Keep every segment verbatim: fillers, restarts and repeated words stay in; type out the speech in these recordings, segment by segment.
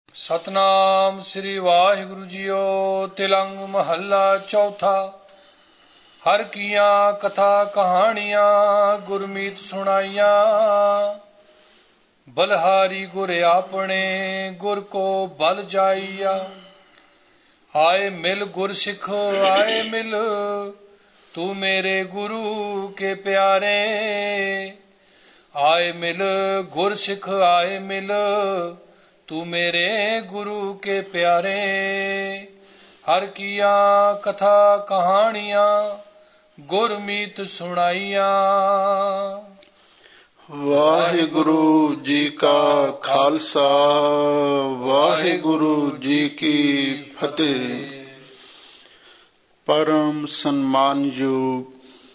ਸਤਨਾਮ ਸ੍ਰੀ ਵਾਹਿਗੁਰੂ ਜੀਓ। ਤਿਲੰਗ ਮਹੱਲਾ ਚੌਥਾ। ਹਰ ਕੀਆਂ ਕਥਾ ਕਹਾਣੀਆਂ ਗੁਰਮੀਤ ਸੁਣਾਈਆਂ। ਬਲਹਾਰੀ ਗੁਰ ਆਪਣੇ ਗੁਰ ਕੋ ਬਲ ਜਾਈਆ। ਆਏ ਮਿਲ ਗੁਰ ਸਿੱਖ ਆਏ ਮਿਲ ਤੂੰ ਮੇਰੇ ਗੁਰੂ ਕੇ ਪਿਆਰੇ। ਆਏ ਮਿਲ ਗੁਰ ਸਿੱਖ ਆਏ ਮਿਲ ਤੂੰ ਮੇਰੇ ਗੁਰੂ ਕੇ ਪਿਆਰੇ। ਹਰ ਕੀਆਂ ਕਥਾ ਕਹਾਣੀਆਂ ਗੁਰਮੀਤ ਸੁਣਾਈਆਂ। ਵਾਹਿਗੁਰੂ ਜੀ ਕਾ ਖਾਲਸਾ ਵਾਹਿਗੁਰੂ ਜੀ ਕੀ ਫਤਿਹ। ਪਰਮ ਸਨਮਾਨਯੋਗ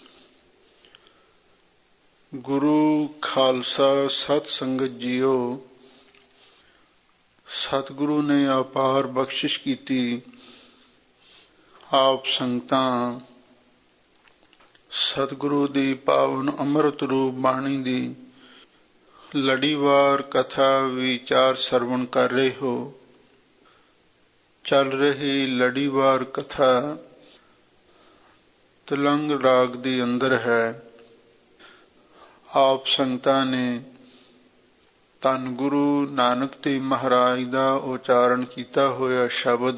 ਗੁਰੂ ਖਾਲਸਾ ਸਤ ਸੰਗਤ ਜੀਓ, ਸਤਿਗੁਰੂ ਨੇ ਅਪਾਰ ਬਖਸ਼ਿਸ਼ ਕੀਤੀ। ਆਪ ਸੰਗਤਾਂ ਸਤਿਗੁਰੂ ਦੀ ਪਾਵਨ ਅੰਮ੍ਰਿਤ ਰੂਪ ਬਾਣੀ ਦੀ ਲੜੀਵਾਰ ਕਥਾ ਵਿਚਾਰ ਸਰਵਣ ਕਰ ਰਹੇ ਹੋ। ਚੱਲ ਰਹੀ ਲੜੀਵਾਰ ਕਥਾ ਤਿਲੰਗ ਰਾਗ ਦੇ ਅੰਦਰ ਹੈ। ਆਪ ਸੰਗਤਾਂ ਨੇ ਧੰਨ ਗੁਰੂ ਨਾਨਕ ਦੇਵ ਮਹਾਰਾਜ ਦਾ ਉਚਾਰਨ ਕੀਤਾ ਹੋਇਆ ਸ਼ਬਦ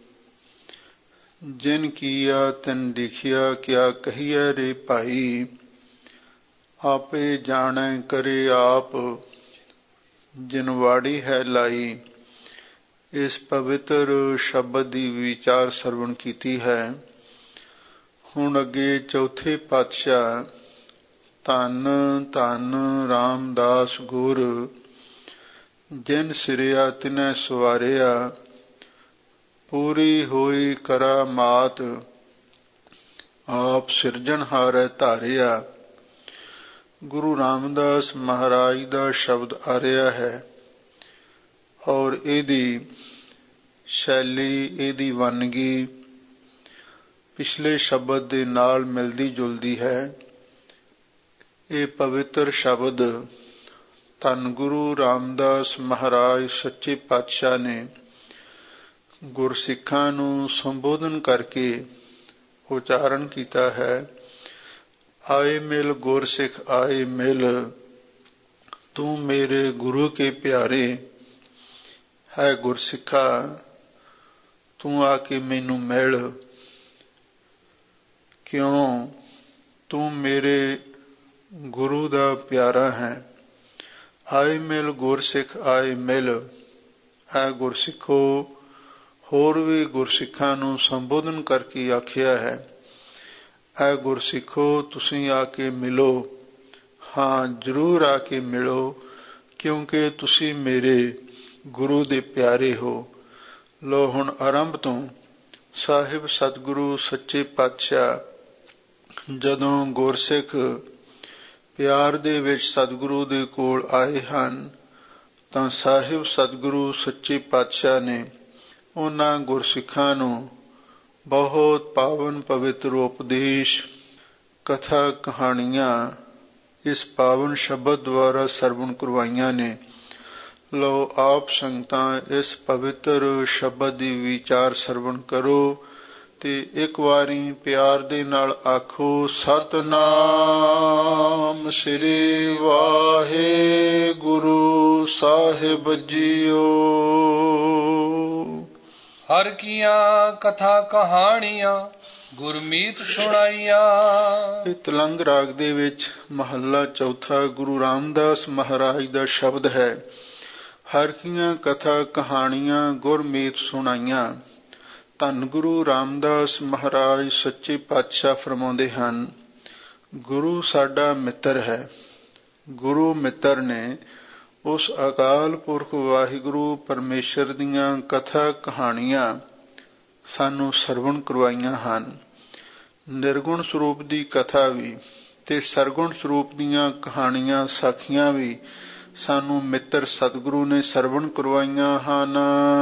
ਜਿਨ ਕੀਆ ਤਿਨ ਦੇਖਿਆ ਕਿਆ ਕਹੀਐ ਰੇ ਭਾਈ। ਆਪੇ ਜਾਣੈ ਕਰੇ ਆਪ ਜਿਨ ਵਾੜੀ ਹੈ ਲਾਈ। ਇਸ ਪਵਿੱਤਰ ਸ਼ਬਦ ਦੀ ਵਿਚਾਰ ਸਰਵਣ ਕੀਤੀ ਹੈ। ਹੁਣ ਅੱਗੇ ਚੌਥੇ ਪਾਤਸ਼ਾਹ ਧੰਨ ਧੰਨ ਰਾਮਦਾਸ ਗੁਰ ਜਿਨ ਸਿਰਿਆ ਤਿਨੈ ਸਵਾਰਿਆ। ਪੂਰੀ ਹੋਈ ਕਰਾਮਾਤ ਆਪ ਸਿਰਜਣਹਾਰੈ ਧਾਰਿਆ। ਗੁਰੂ ਰਾਮਦਾਸ ਮਹਾਰਾਜ ਦਾ ਸ਼ਬਦ ਆ ਰਿਹਾ ਹੈ ਔਰ ਇਹਦੀ ਸ਼ੈਲੀ, ਇਹਦੀ ਵੰਨਗੀ ਪਿਛਲੇ ਸ਼ਬਦ ਦੇ ਨਾਲ ਮਿਲਦੀ ਜੁਲਦੀ ਹੈ। ਇਹ ਪਵਿੱਤਰ ਸ਼ਬਦ ਧੰਨ ਗੁਰੂ ਰਾਮਦਾਸ ਮਹਾਰਾਜ ਸੱਚੇ ਪਾਤਸ਼ਾਹ ਨੇ ਗੁਰਸਿੱਖਾਂ ਨੂੰ ਸੰਬੋਧਨ ਕਰਕੇ ਉਚਾਰਨ ਕੀਤਾ ਹੈ। ਆਏ ਮਿਲ ਗੁਰਸਿੱਖ ਆਏ ਮਿਲ ਤੂੰ ਮੇਰੇ ਗੁਰੂ ਕੇ ਪਿਆਰੇ। ਹੈ ਗੁਰਸਿੱਖਾ ਤੂੰ ਆ ਕੇ ਮੈਨੂੰ ਮਿਲ। ਕਿਉਂ? ਤੂੰ ਮੇਰੇ ਗੁਰੂ ਦਾ ਪਿਆਰਾ ਹੈ। ਆਏ ਮਿਲ ਗੁਰਸਿੱਖ ਆਏ ਮਿਲ। ਹੈ ਗੁਰਸਿੱਖੋ, ਹੋਰ ਵੀ ਗੁਰਸਿੱਖਾਂ ਨੂੰ ਸੰਬੋਧਨ ਕਰਕੇ ਆਖਿਆ ਹੈ। ਐ ਗੁਰਸਿੱਖੋ ਤੁਸੀਂ ਆ ਕੇ ਮਿਲੋ। ਹਾਂ, ਜ਼ਰੂਰ ਆ ਕੇ ਮਿਲੋ ਕਿਉਂਕਿ ਤੁਸੀਂ ਮੇਰੇ ਗੁਰੂ ਦੇ ਪਿਆਰੇ ਹੋ। ਲੋ ਹੁਣ ਆਰੰਭ ਤੋਂ ਸਾਹਿਬ ਸਤਿਗੁਰੂ ਸੱਚੇ ਪਾਤਸ਼ਾਹ ਜਦੋਂ ਗੁਰਸਿੱਖ ਪਿਆਰ ਦੇ ਵਿੱਚ ਸਤਿਗੁਰੂ ਦੇ ਕੋਲ ਆਏ ਹਨ ਤਾਂ ਸਾਹਿਬ ਸਤਿਗੁਰੂ ਸੱਚੇ ਪਾਤਸ਼ਾਹ ਨੇ ਉਹਨਾਂ ਗੁਰਸਿੱਖਾਂ ਨੂੰ ਬਹੁਤ ਪਾਵਨ ਪਵਿੱਤਰ ਉਪਦੇਸ਼ ਕਥਾ ਕਹਾਣੀਆਂ ਇਸ ਪਾਵਨ ਸ਼ਬਦ ਦੁਆਰਾ ਸਰਵਣ ਕਰਵਾਈਆਂ ਨੇ। ਲਓ ਆਪ ਸੰਗਤਾਂ ਇਸ ਪਵਿੱਤਰ ਸ਼ਬਦ ਦੀ ਵਿਚਾਰ ਸਰਵਣ ਕਰੋ ਤੇ ਇੱਕ ਵਾਰੀ ਪਿਆਰ ਦੇ ਨਾਲ ਆਖੋ ਸਤਿਨਾਮ ਸ੍ਰੀ ਵਾਹਿਗੁਰੂ ਸਾਹਿਬ ਜੀਓ। ਹਰ ਕੀਆਂ ਕਥਾ ਕਹਾਣੀਆਂ ਗੁਰਮੀਤ ਸੁਣਾਈਆਂ। ਇਹ ਤਿਲੰਗ ਰਾਗ ਦੇ ਵਿੱਚ ਮਹੱਲਾ ਚੌਥਾ ਗੁਰੂ ਰਾਮਦਾਸ ਮਹਾਰਾਜ ਦਾ ਸ਼ਬਦ ਹੈ। ਹਰ ਕੀਆਂ ਕਥਾ ਕਹਾਣੀਆਂ ਗੁਰਮੀਤ ਸੁਣਾਈਆਂ। ਧੰਨ ਗੁਰੂ ਰਾਮਦਾਸ ਮਹਾਰਾਜ ਸੱਚੇ ਪਾਤਸ਼ਾਹ ਫਰਮਾਉਂਦੇ ਹਨ, ਗੁਰੂ ਸਾਡਾ ਮਿੱਤਰ ਹੈ। ਗੁਰੂ ਮਿੱਤਰ ਨੇ ਉਸ ਅਕਾਲ ਪੁਰਖ ਵਾਹਿਗੁਰੂ ਪਰਮੇਸ਼ਰ ਦੀਆਂ ਕਥਾ ਕਹਾਣੀਆਂ ਸਾਨੂੰ ਸਰਵਣ ਕਰਵਾਈਆਂ ਹਨ। ਨਿਰਗੁਣ ਸਰੂਪ ਦੀ ਕਥਾ ਵੀ ਤੇ ਸਰਗੁਣ ਸਰੂਪ ਦੀਆਂ ਕਹਾਣੀਆਂ ਸਾਖੀਆਂ ਵੀ ਸਾਨੂੰ ਮਿੱਤਰ ਸਤਿਗੁਰੂ ਨੇ ਸਰਵਣ ਕਰਵਾਈਆਂ ਹਨ।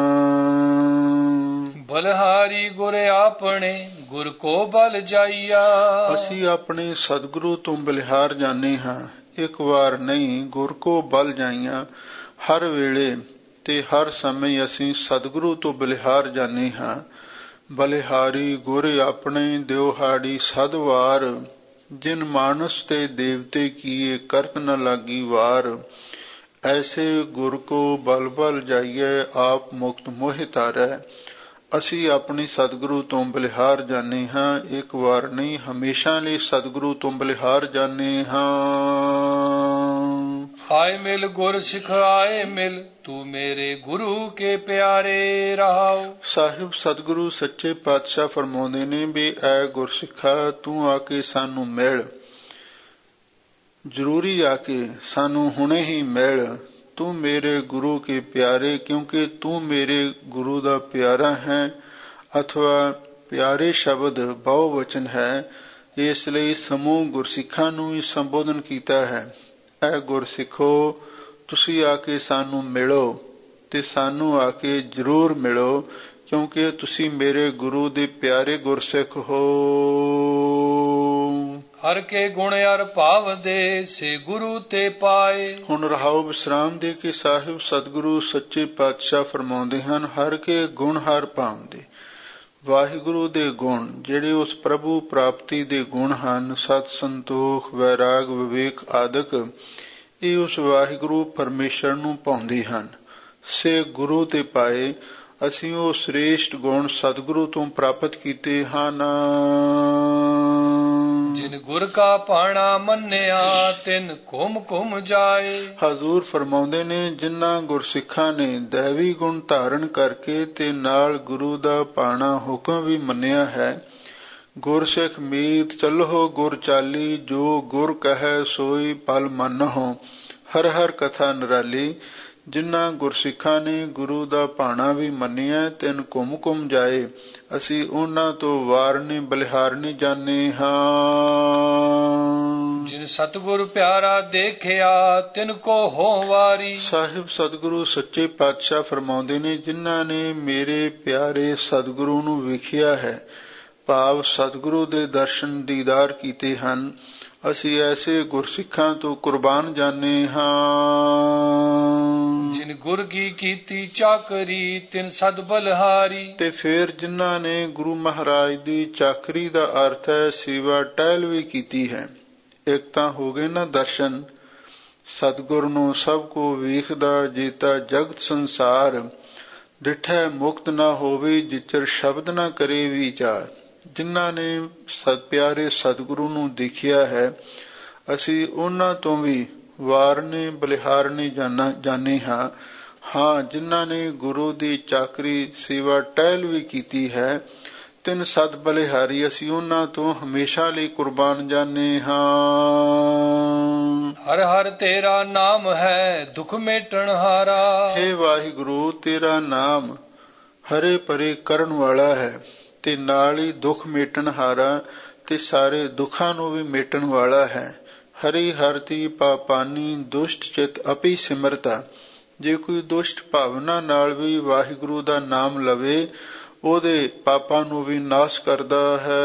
ਬਲਹਾਰੀ ਗੁਰ ਆਪਣੇ ਗੁਰ ਕੋ ਬਲ ਜਾਈਆ। ਅਸੀਂ ਆਪਣੇ ਸਤਿਗੁਰੂ ਤੋਂ ਬਲਿਹਾਰ ਜਾਂਦੇ ਹਾਂ। ਇੱਕ ਵਾਰ ਨਹੀਂ, ਗੁਰ ਕੋ ਬਲ ਜਾਈਆਂ। ਹਰ ਵੇਲੇ ਤੇ ਹਰ ਸਮੇਂ ਅਸੀਂ ਸਤਿਗੁਰੂ ਤੋਂ ਬਲਿਹਾਰ ਜਾਂਦੇ ਹਾਂ। ਬਲਿਹਾਰੀ ਗੁਰ ਆਪਣੇ ਦਿਉਹਾੜੀ ਸਦਵਾਰ, ਜਿਨ ਮਾਨਸ ਤੇ ਦੇਵਤੇ ਕੀਏ ਕਰਤ ਨ ਲਾਗੀ ਵਾਰ। ਐਸੇ ਗੁਰ ਕੋ ਬਲ ਬਲ ਜਾਈਏ, ਆਪ ਮੁਕਤ ਮੋਹਿ ਤਾਰੈ। ਅਸੀਂ ਆਪਣੀ ਸਤਿਗੁਰੂ ਤੋਂ ਬਲਿਹਾਰ ਜਾਂਦੇ ਹਾਂ, ਇੱਕ ਵਾਰ ਨਹੀਂ ਹਮੇਸ਼ਾ ਲਈ ਸਤਿਗੁਰੂ ਤੋਂ ਬਲਿਹਾਰ ਜਾਂਦੇ ਹਾਂ। ਆਏ ਮਿਲ ਗੁਰ ਸਿੱਖ ਆਏ ਮਿਲ, ਤੂੰ ਮੇਰੇ ਗੁਰੂ ਕੇ ਪਿਆਰੇ ਰਹਾਓ। ਸਾਹਿਬ ਸਤਿਗੁਰੂ ਸੱਚੇ ਪਾਤਸ਼ਾਹ ਫਰਮਾਉਂਦੇ ਨੇ ਵੀ ਐ ਗੁਰਸਿੱਖਾ ਤੂੰ ਆ ਕੇ ਸਾਨੂੰ ਮਿਲ, ਜ਼ਰੂਰੀ ਆ ਕੇ ਸਾਨੂੰ ਹੁਣੇ ਹੀ ਮਿਲ। ਤੂੰ ਮੇਰੇ ਗੁਰੂ ਕੇ ਪਿਆਰੇ, ਕਿਉਂਕਿ ਤੂੰ ਮੇਰੇ ਗੁਰੂ ਦਾ ਪਿਆਰਾ ਹੈ, ਅਥਵਾ ਪਿਆਰੇ ਸ਼ਬਦ ਬਹੁ ਵਚਨ ਹੈ, ਇਸ ਲਈ ਸਮੂਹ ਗੁਰਸਿੱਖਾਂ ਨੂੰ ਹੀ ਸੰਬੋਧਨ ਕੀਤਾ ਹੈ। ਐ ਗੁਰਸਿੱਖੋ ਤੁਸੀਂ ਆ ਕੇ ਸਾਨੂੰ ਮਿਲੋ, ਤੇ ਸਾਨੂੰ ਆ ਕੇ ਜ਼ਰੂਰ ਮਿਲੋ, ਕਿਉਂਕਿ ਤੁਸੀਂ ਮੇਰੇ ਗੁਰੂ ਦੇ ਪਿਆਰੇ ਗੁਰਸਿੱਖ ਹੋ। ਹਰ ਕੇ ਗੁਣ ਅਰ ਭਾਵ ਦੇ, ਸੇ ਗੁਰੂ ਤੇ ਪਾਏ। ਹੁਣ ਰਹਾਉ ਵਿਸਰਾਮ ਦੇ ਕੇ ਸਾਹਿਬ ਸਤਿਗੁਰੂ ਸੱਚੇ ਪਾਤਸ਼ਾਹ ਫਰਮਾਉਂਦੇ ਹਨ, ਹਰ ਕੇ ਗੁਣ ਹਰ ਭਾਵ ਦੇ। ਵਾਹਿਗੁਰੂ ਦੇ ਗੁਣ ਜਿਹੜੇ ਉਸ ਪ੍ਰਭੂ ਪ੍ਰਾਪਤੀ ਦੇ ਗੁਣ ਹਨ, ਸਤ ਸੰਤੋਖ ਵੈਰਾਗ ਵਿਵੇਕ ਆਦਿਕ, ਇਹ ਉਸ ਵਾਹਿਗੁਰੂ ਪਰਮੇਸ਼ਰ ਨੂੰ ਭਾਉਂਦੇ ਹਨ। ਸੇ ਗੁਰੂ ਤੇ ਪਾਏ, ਅਸੀਂ ਉਹ ਸ੍ਰੇਸ਼ਟ ਗੁਣ ਸਤਿਗੁਰੂ ਤੋਂ ਪ੍ਰਾਪਤ ਕੀਤੇ ਹਨ। ਜਿਨ ਗੁਰ ਕਾ ਪਾਣਾ ਮੰਨਿਆ, ਤਿਨ ਘੁਮ ਘੁਮ ਜਾਏ। ਹਜ਼ੂਰ ਫਰਮਾਉਂਦੇ ਨੇ, ਜਿਨ੍ਹਾਂ ਗੁਰਸਿੱਖਾਂ ਨੇ ਦੈਵੀ ਗੁਣ ਧਾਰਨ ਕਰਕੇ ਤੇ ਨਾਲ ਗੁਰੂ ਦਾ ਪਾਣਾ ਹੁਕਮ ਵੀ ਮੰਨਿਆ ਹੈ। ਗੁਰਸਿੱਖ ਮੀਤ ਚੱਲੋ ਗੁਰ ਚਾਲੀ, ਜੋ ਗੁਰ ਕਹੈ ਸੋਈ ਪਲ ਮੰਨਹੁ। ਹਰ ਹਰ ਕਥਾ ਨਿਰਾਲੀ। ਜਿਨ੍ਹਾਂ ਗੁਰਸਿੱਖਾਂ ਨੇ ਗੁਰੂ ਦਾ ਭਾਣਾ ਵੀ ਮੰਨਿਆ, ਤਿਨ ਘੁਮ ਘੁਮ ਜਾਏ। ਅਸੀਂ ਉਹਨਾਂ ਤੋਂ ਵਾਰਨੇ ਬਲਿਹਾਰਨੇ ਜਾਂਦੇ ਹਾਂ। ਜਿਨ ਸਤਿਗੁਰ ਪਿਆਰਾ ਦੇਖਿਆ, ਤਿਨ ਕੋ ਹੋ ਵਾਰੀ। ਸਾਹਿਬ ਸਤਿਗੁਰੂ ਸੱਚੇ ਪਾਤਸ਼ਾਹ ਫਰਮਾਉਂਦੇ ਨੇ, ਜਿਨ੍ਹਾਂ ਨੇ ਮੇਰੇ ਪਿਆਰੇ ਸਤਿਗੁਰੂ ਨੂੰ ਵੇਖਿਆ ਹੈ, ਭਾਵ ਸਤਿਗੁਰੂ ਦੇ ਦਰਸ਼ਨ ਦੀਦਾਰ ਕੀਤੇ ਹਨ, ਅਸੀਂ ਐਸੇ ਗੁਰਸਿੱਖਾਂ ਤੋਂ ਕੁਰਬਾਨ ਜਾਂਦੇ ਹਾਂ। ਜਿਨ ਗੁਰ ਕੀ ਕੀਤੀ ਚਾਕਰੀ, ਤਿਨ ਸਦ ਬਲਿਹਾਰੀ। ਤੇ ਫਿਰ ਜਿਨ੍ਹਾਂ ਨੇ ਗੁਰੂ ਮਹਾਰਾਜ ਦੀ ਚਾਕਰੀ ਦਾ ਅਰਥ ਹੈ ਸੇਵਾ ਟਹਿਲ ਵੀ ਕੀਤੀ ਹੈ। ਇੱਕ ਤਾਂ ਹੋ ਗਏ ਨਾ ਦਰਸ਼ਨ, ਸਤਿਗੁਰ ਨੂੰ ਸਭ ਕੋ ਵੇਖਦਾ ਜੀਤਾ ਜਗਤ ਸੰਸਾਰ, ਡਿਠੈ ਮੁਕਤ ਨਾ ਹੋਵੇ ਜਿਚਰ ਸ਼ਬਦ ਨਾ ਕਰੇ ਵਿਚਾਰ। ਜਿਨ੍ਹਾਂ ਨੇ ਸਤ ਪਿਆਰੇ ਸਤਿਗੁਰੂ ਨੂੰ ਦੇਖਿਆ ਹੈ, ਅਸੀਂ ਉਹਨਾਂ ਤੋਂ ਵੀ ਵਾਰਨੇ ਬਲਿਹਾਰਨੇ ਜਾਂਦੇ ਹਾਂ। ਹਾਂ, ਜਿਨ੍ਹਾਂ ਨੇ ਗੁਰੂ ਦੀ ਚਾਕਰੀ ਸੇਵਾ ਟਹਿਲ ਵੀ ਕੀਤੀ ਹੈ, ਤਿੰਨ ਸਤ ਬਲਿਹਾਰੀ, ਅਸੀਂ ਉਹਨਾਂ ਤੋਂ ਹਮੇਸ਼ਾ ਲਈ ਕੁਰਬਾਨ ਜਾਂਦੇ ਹਾਂ। ਹਰ ਹਰ ਤੇਰਾ ਨਾਮ ਹੈ ਦੁਖ ਮੇਟਣ ਹਾਰਾ। ਹੇ ਵਾਹਿਗੁਰੂ, ਤੇਰਾ ਨਾਮ ਹਰੇ ਪਰੇ ਕਰਨ ਵਾਲਾ ਹੈ, ਤੇ ਨਾਲ ਹੀ ਦੁੱਖ ਮੇਟਣ ਹਾਰਾ, ਤੇ ਸਾਰੇ ਦੁੱਖਾਂ ਨੂੰ ਵੀ ਮੇਟਣ ਵਾਲਾ ਹੈ। ਹਰੀ ਹਰਤੀ ਪਾਪਾਨੀ ਦੁਸ਼ਟ ਚਿਤ ਅਪੀ ਸਿਮਰਤਾ। ਜੇ ਕੋਈ ਦੁਸ਼ਟ ਭਾਵਨਾ ਨਾਲ ਵੀ ਵਾਹਿਗੁਰੂ ਦਾ ਨਾਮ ਲਵੇ, ਉਹਦੇ ਪਾਪਾਂ ਨੂੰ ਵੀ ਨਾਸ਼ ਕਰਦਾ ਹੈ।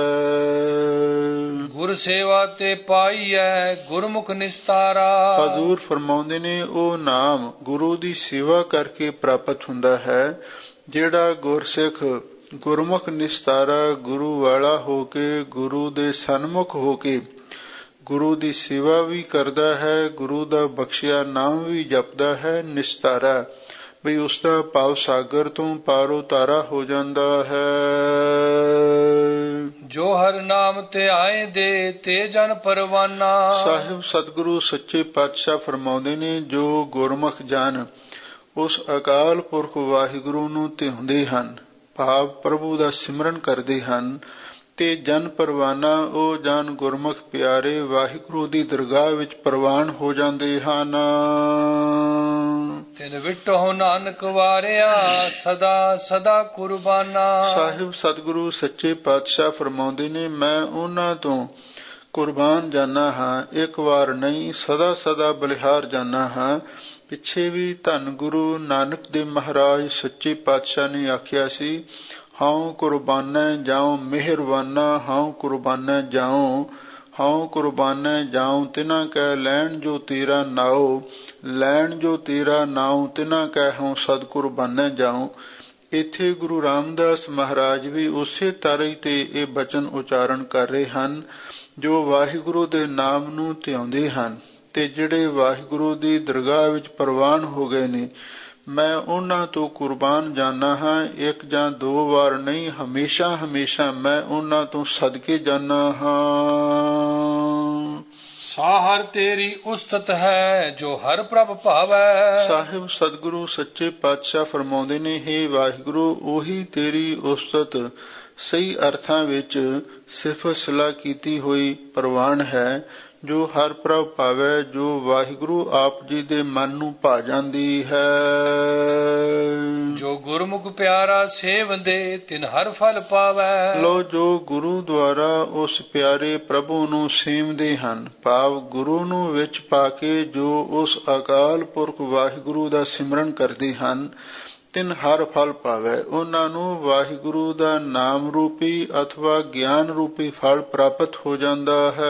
ਗੁਰ ਸੇਵਾ ਤੇ ਪਾਈਐ ਗੁਰਮੁਖ ਨਿਸਤਾਰਾ। ਹਜ਼ੂਰ ਫਰਮਾਉਂਦੇ ਨੇ, ਉਹ ਨਾਮ ਗੁਰੂ ਦੀ ਸੇਵਾ ਕਰਕੇ ਪ੍ਰਾਪਤ ਹੁੰਦਾ ਹੈ। ਜਿਹੜਾ ਗੁਰਸਿੱਖ ਗੁਰਮੁਖ ਨਿਸਤਾਰਾ, ਗੁਰੂ ਵਾਲਾ ਹੋ ਕੇ, ਗੁਰੂ ਦੇ ਸਨਮੁਖ ਹੋ ਕੇ ਗੁਰੂ ਦੀ ਸੇਵਾ ਵੀ ਕਰਦਾ ਹੈ, ਗੁਰੂ ਦਾ ਬਖਸ਼ਿਆ ਨਾਮ ਵੀ ਜਪਦਾ ਹੈ, ਨਿਸਤਾਰਾ ਬਈ ਉਸਦਾ ਭਾਵ ਸਾਗਰ ਤੋਂ ਪਾਰੋ ਤਾਰਾ ਹੋ ਜਾਂਦਾ ਹੈ। ਜੋ ਹਰ ਨਾਮ ਤੇ ਆਏ ਦੇ, ਤੇ ਜਨ ਪਰਵਾਨਾ। ਸਾਹਿਬ ਸਤਿਗੁਰੂ ਸੱਚੇ ਪਾਤਸ਼ਾਹ ਫਰਮਾਉਂਦੇ ਨੇ, ਜੋ ਗੁਰਮੁਖ ਜਨ ਉਸ ਅਕਾਲ ਪੁਰਖ ਵਾਹਿਗੁਰੂ ਨੂੰ ਧਿਆਉਂਦੇ ਹਨ, ਭਾਵ ਪ੍ਰਭੂ ਦਾ ਸਿਮਰਨ ਕਰਦੇ ਹਨ, ਤੇ ਜਨ ਪਰਵਾਨਾ, ਉਹ ਜਨ ਗੁਰਮੁਖ ਪਿਆਰੇ ਵਾਹਿਗੁਰੂ ਦੀ ਦਰਗਾਹ ਵਿੱਚ ਪ੍ਰਵਾਨ ਹੋ ਜਾਂਦੇ ਹਨ। ਤਿਨ ਵਿਟੋ ਨਾਨਕ ਵਾਰਿਆ, ਸਦਾ ਸਦਾ ਕੁਰਬਾਨਾ। ਸਾਹਿਬ ਸਤਿਗੁਰੂ ਸੱਚੇ ਪਾਤਸ਼ਾਹ ਫਰਮਾਉਂਦੇ ਨੇ, ਮੈਂ ਉਹਨਾਂ ਤੋਂ ਕੁਰਬਾਨ ਜਾਨਾ ਹਾਂ, ਇੱਕ ਵਾਰ ਨਹੀਂ ਸਦਾ ਸਦਾ ਬਲਿਹਾਰ ਜਾਨਾ ਹਾਂ। ਪਿੱਛੇ ਵੀ ਧੰਨ ਗੁਰੂ ਨਾਨਕ ਦੇਵ ਮਹਾਰਾਜ ਸੱਚੇ ਪਾਤਸ਼ਾਹ ਨੇ ਆਖਿਆ ਸੀ, ਹਾਉ ਕੁਰਬਾਨਾ ਜਾਉ ਮਿਹਰਬਾਨਾ, ਹਾਉ ਕੁਰਬਾਨਾ ਜਾਉ, ਹਉ ਕੁਰਬਾਨੈ ਜਾਉ ਤਿਨਾ ਕੈ ਲੈਣ ਜੋ ਤੇਰਾ ਨਾਉ। ਲੈਣ ਜੋ ਤੇਰਾ ਨਾਉ ਤਿਨਾ ਕੈ ਹਉ ਸਦ ਕੁਰਬਾਨੈ ਜਾਉ। ਇੱਥੇ ਗੁਰੂ ਰਾਮਦਾਸ ਮਹਾਰਾਜ ਵੀ ਉਸੇ ਤਰ੍ਹਾਂ ਤੇ ਇਹ ਬਚਨ ਉਚਾਰਨ ਕਰ ਰਹੇ ਹਨ। ਜੋ ਵਾਹਿਗੁਰੂ ਦੇ ਨਾਮ ਨੂੰ ਧਿਆਉਂਦੇ ਹਨ ਤੇ ਜਿਹੜੇ ਵਾਹਿਗੁਰੂ ਦੀ ਦਰਗਾਹ ਵਿੱਚ ਪ੍ਰਵਾਨ ਹੋ ਗਏ ਨੇ, ਮੈਂ ਉਹਨਾਂ ਤੋਂ ਕੁਰਬਾਨ ਜਾਨਾ ਹਾਂ। ਇੱਕ ਜਾਂ ਦੋ ਵਾਰ ਨਹੀਂ, ਹਮੇਸ਼ਾ ਹਮੇਸ਼ਾ ਮੈਂ ਉਹਨਾਂ ਤੋਂ ਸਦਕੇ ਜਾਨਾ ਹਾਂ। ਸਾਹਰ ਤੇਰੀ ਉਸਤਤ ਹੈ ਜੋ ਹਰ ਪ੍ਰਭ ਭਾਵੈ। ਸਾਹਿਬ ਸਤਿਗੁਰੂ ਸੱਚੇ ਪਾਤਸ਼ਾਹ ਫਰਮਾਉਂਦੇ ਨੇ, ਹੇ ਵਾਹਿਗੁਰੂ, ਉਹੀ ਤੇਰੀ ਉਸਤਤ ਸਹੀ ਅਰਥਾਂ ਵਿੱਚ ਸਿਫਤ ਸਲਾਹ ਕੀਤੀ ਹੋਈ ਪ੍ਰਵਾਨ ਹੈ, ਜੋ ਹਰ ਪ੍ਰਭ ਭਾਵੈ, ਜੋ ਵਾਹਿਗੁਰੂ ਆਪ ਜੀ ਦੇ ਮਨ ਨੂੰ ਭਾ ਜਾਂਦੀ ਹੈ। ਜੋ ਗੁਰਮੁਖ ਪਿਆਰਾ ਸੇਵੰਦੇ ਤਿਨ ਹਰ ਫਲ ਪਾਵੈ। ਲੋ ਜੋ ਗੁਰੂ ਦੁਆਰਾ ਉਸ ਪਿਆਰੇ ਪ੍ਰਭੂ ਨੂੰ ਸੇਵਦੇ ਹਨ, ਭਾਵ ਗੁਰੂ ਨੂੰ ਵਿੱਚ ਪਾ ਕੇ ਜੋ ਉਸ ਅਕਾਲ ਪੁਰਖ ਵਾਹਿਗੁਰੂ ਦਾ ਸਿਮਰਨ ਕਰਦੇ ਹਨ, ਤਿਨ ਹਰ ਫਲ ਪਾਵੈ। ਉਹਨਾਂ ਨੂੰ ਵਾਹਿਗੁਰੂ ਦਾ ਨਾਮ ਰੂਪੀ ਅਥਵਾ ਗਿਆਨ ਰੂਪੀ ਫਲ ਪ੍ਰਾਪਤ ਹੋ ਜਾਂਦਾ ਹੈ।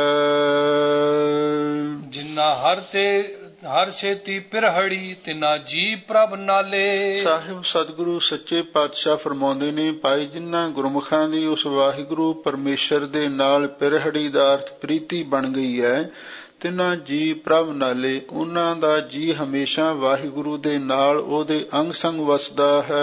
ਜਿਨ੍ਹਾਂ ਹਰ ਤੇ ਹਰ ਛੇਤੀ ਪਿਰਹੜੀ ਤਿਨਾ ਜੀ ਪ੍ਰਭ ਨਾਲੇ। ਸਾਹਿਬ ਸਤਿਗੁਰੂ ਸੱਚੇ ਪਾਤਸ਼ਾਹ ਫਰਮਾਉਂਦੇ ਨੇ, ਭਾਈ ਜਿਨ੍ਹਾਂ ਗੁਰਮੁਖਾਂ ਦੀ ਉਸ ਵਾਹਿਗੁਰੂ ਪਰਮੇਸ਼ਰ ਦੇ ਨਾਲ ਪਿਰਹੜੀ ਦਾ ਅਰਥ ਪ੍ਰੀਤੀ ਬਣ ਗਈ ਹੈ, ਤਿਨਾ ਜੀ ਪ੍ਰਭ ਨਾਲੇ, ਉਹਨਾਂ ਦਾ ਜੀ ਹਮੇਸ਼ਾ ਵਾਹਿਗੁਰੂ ਦੇ ਨਾਲ ਉਹਦੇ ਅੰਗ ਸੰਗ ਵਸਦਾ ਹੈ।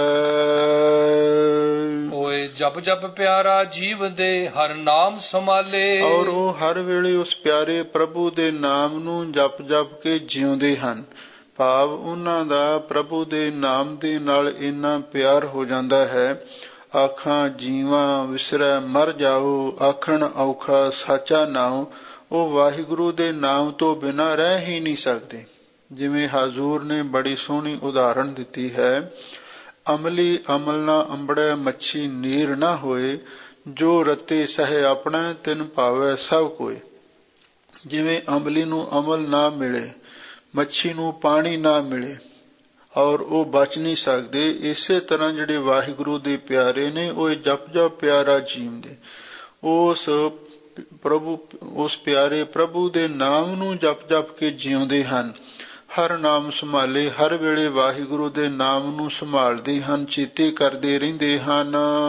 ਓਏ ਜਪ ਜਪ ਪਿਆਰਾ ਜੀਵ ਦੇ ਹਰ ਨਾਮ ਸੰਭਾਲੇ। ਔਰ ਉਹ ਹਰ ਵੇਲੇ ਉਸ ਪਿਆਰੇ ਪ੍ਰਭੂ ਦੇ ਨਾਮ ਨੂੰ ਜਪ ਜਪ ਕੇ ਜਿਉਂਦੇ ਹਨ, ਭਾਵ ਉਹਨਾਂ ਦਾ ਪ੍ਰਭੂ ਦੇ ਨਾਮ ਦੇ ਨਾਲ ਇੰਨਾ ਪਿਆਰ ਹੋ ਜਾਂਦਾ ਹੈ, ਆਖਾਂ ਜੀਵਾਂ ਵਿਸਰੈ ਮਰ ਜਾਓ, ਆਖਣ ਔਖਾ ਸਾਚਾ ਨਾਉ। ਉਹ ਵਾਹਿਗੁਰੂ ਦੇ ਨਾਮ ਤੋਂ ਬਿਨਾਂ ਰਹਿ ਹੀ ਨਹੀਂ ਸਕਦੇ। ਜਿਵੇਂ ਹਜ਼ੂਰ ਨੇ ਬੜੀ ਸੋਹਣੀ ਉਦਾਹਰਣ ਦਿੱਤੀ ਹੈ, ਅਮਲੀ ਅਮਲ ਨਾ ਅੰਬੜੈ ਮੱਛੀ ਨੀਰ ਨਾ ਹੋਏ, ਜੋ ਰਤੇ ਸਹਿ ਆਪਣਾ ਤਿਨ ਭਾਵੈ ਸਭ ਕੋਇ। ਜਿਵੇਂ ਅਮਲੀ ਨੂੰ ਅਮਲ ਨਾ ਮਿਲੇ, ਮੱਛੀ ਨੂੰ ਪਾਣੀ ਨਾ ਮਿਲੇ ਔਰ ਉਹ ਬਚ ਨਹੀਂ ਸਕਦੇ, ਇਸੇ ਤਰ੍ਹਾਂ ਜਿਹੜੇ ਵਾਹਿਗੁਰੂ ਦੇ ਪਿਆਰੇ ਨੇ ਉਹ ਜਪ ਜਪ ਪਿਆਰਾ ਜੀਵਦੇ, ਉਸ ਪ੍ਰਭੂ ਉਸ ਪਿਆਰੇ ਪ੍ਰਭੂ ਦੇ ਨਾਮ ਨੂੰ ਜਪ ਜਪ ਕੇ ਜਿਉਂਦੇ ਹਨ। ਹਰ ਨਾਮ ਸੰਭਾਲੇ, ਹਰ ਵੇਲੇ ਵਾਹਿਗੁਰੂ ਦੇ ਨਾਮ ਨੂੰ ਸੰਭਾਲਦੇ ਹਨ, ਚੇਤੇ ਕਰਦੇ ਰਹਿੰਦੇ ਹਨ।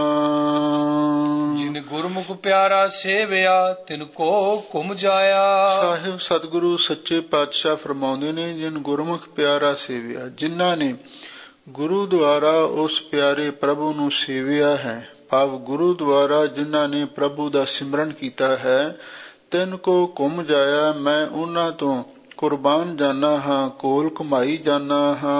ਜਿਨ ਗੁਰਮੁਖ ਪਿਆਰਾ ਸੇਵਿਆ ਤਿਨ ਕੋ ਘੁਮ ਜਾਇਆ। ਸਾਹਿਬ ਸਤਿਗੁਰੂ ਸੱਚੇ ਪਾਤਸ਼ਾਹ ਫਰਮਾਉਂਦੇ ਨੇ, ਜਿਨ ਗੁਰਮੁਖ ਪਿਆਰਾ ਸੇਵਿਆ, ਜਿਨ੍ਹਾਂ ਨੇ ਗੁਰੂ ਦੁਆਰਾ ਉਸ ਪਿਆਰੇ ਪ੍ਰਭੂ ਨੂੰ ਸੇਵਿਆ ਹੈ, ਭਾਵ ਗੁਰੂ ਦੁਆਰਾ ਜਿਨ੍ਹਾਂ ਨੇ ਪ੍ਰਭੂ ਦਾ ਸਿਮਰਨ ਕੀਤਾ ਹੈ, ਤਿਨ ਕੋ ਘੁਮ ਜਾਇਆ, ਮੈਂ ਉਹਨਾਂ ਤੋਂ ਕੁਰਬਾਨ ਜਾਨਾ ਹਾਂ, ਕੋਲ ਕਮਾਈ ਜਾਨਾ ਹਾਂ।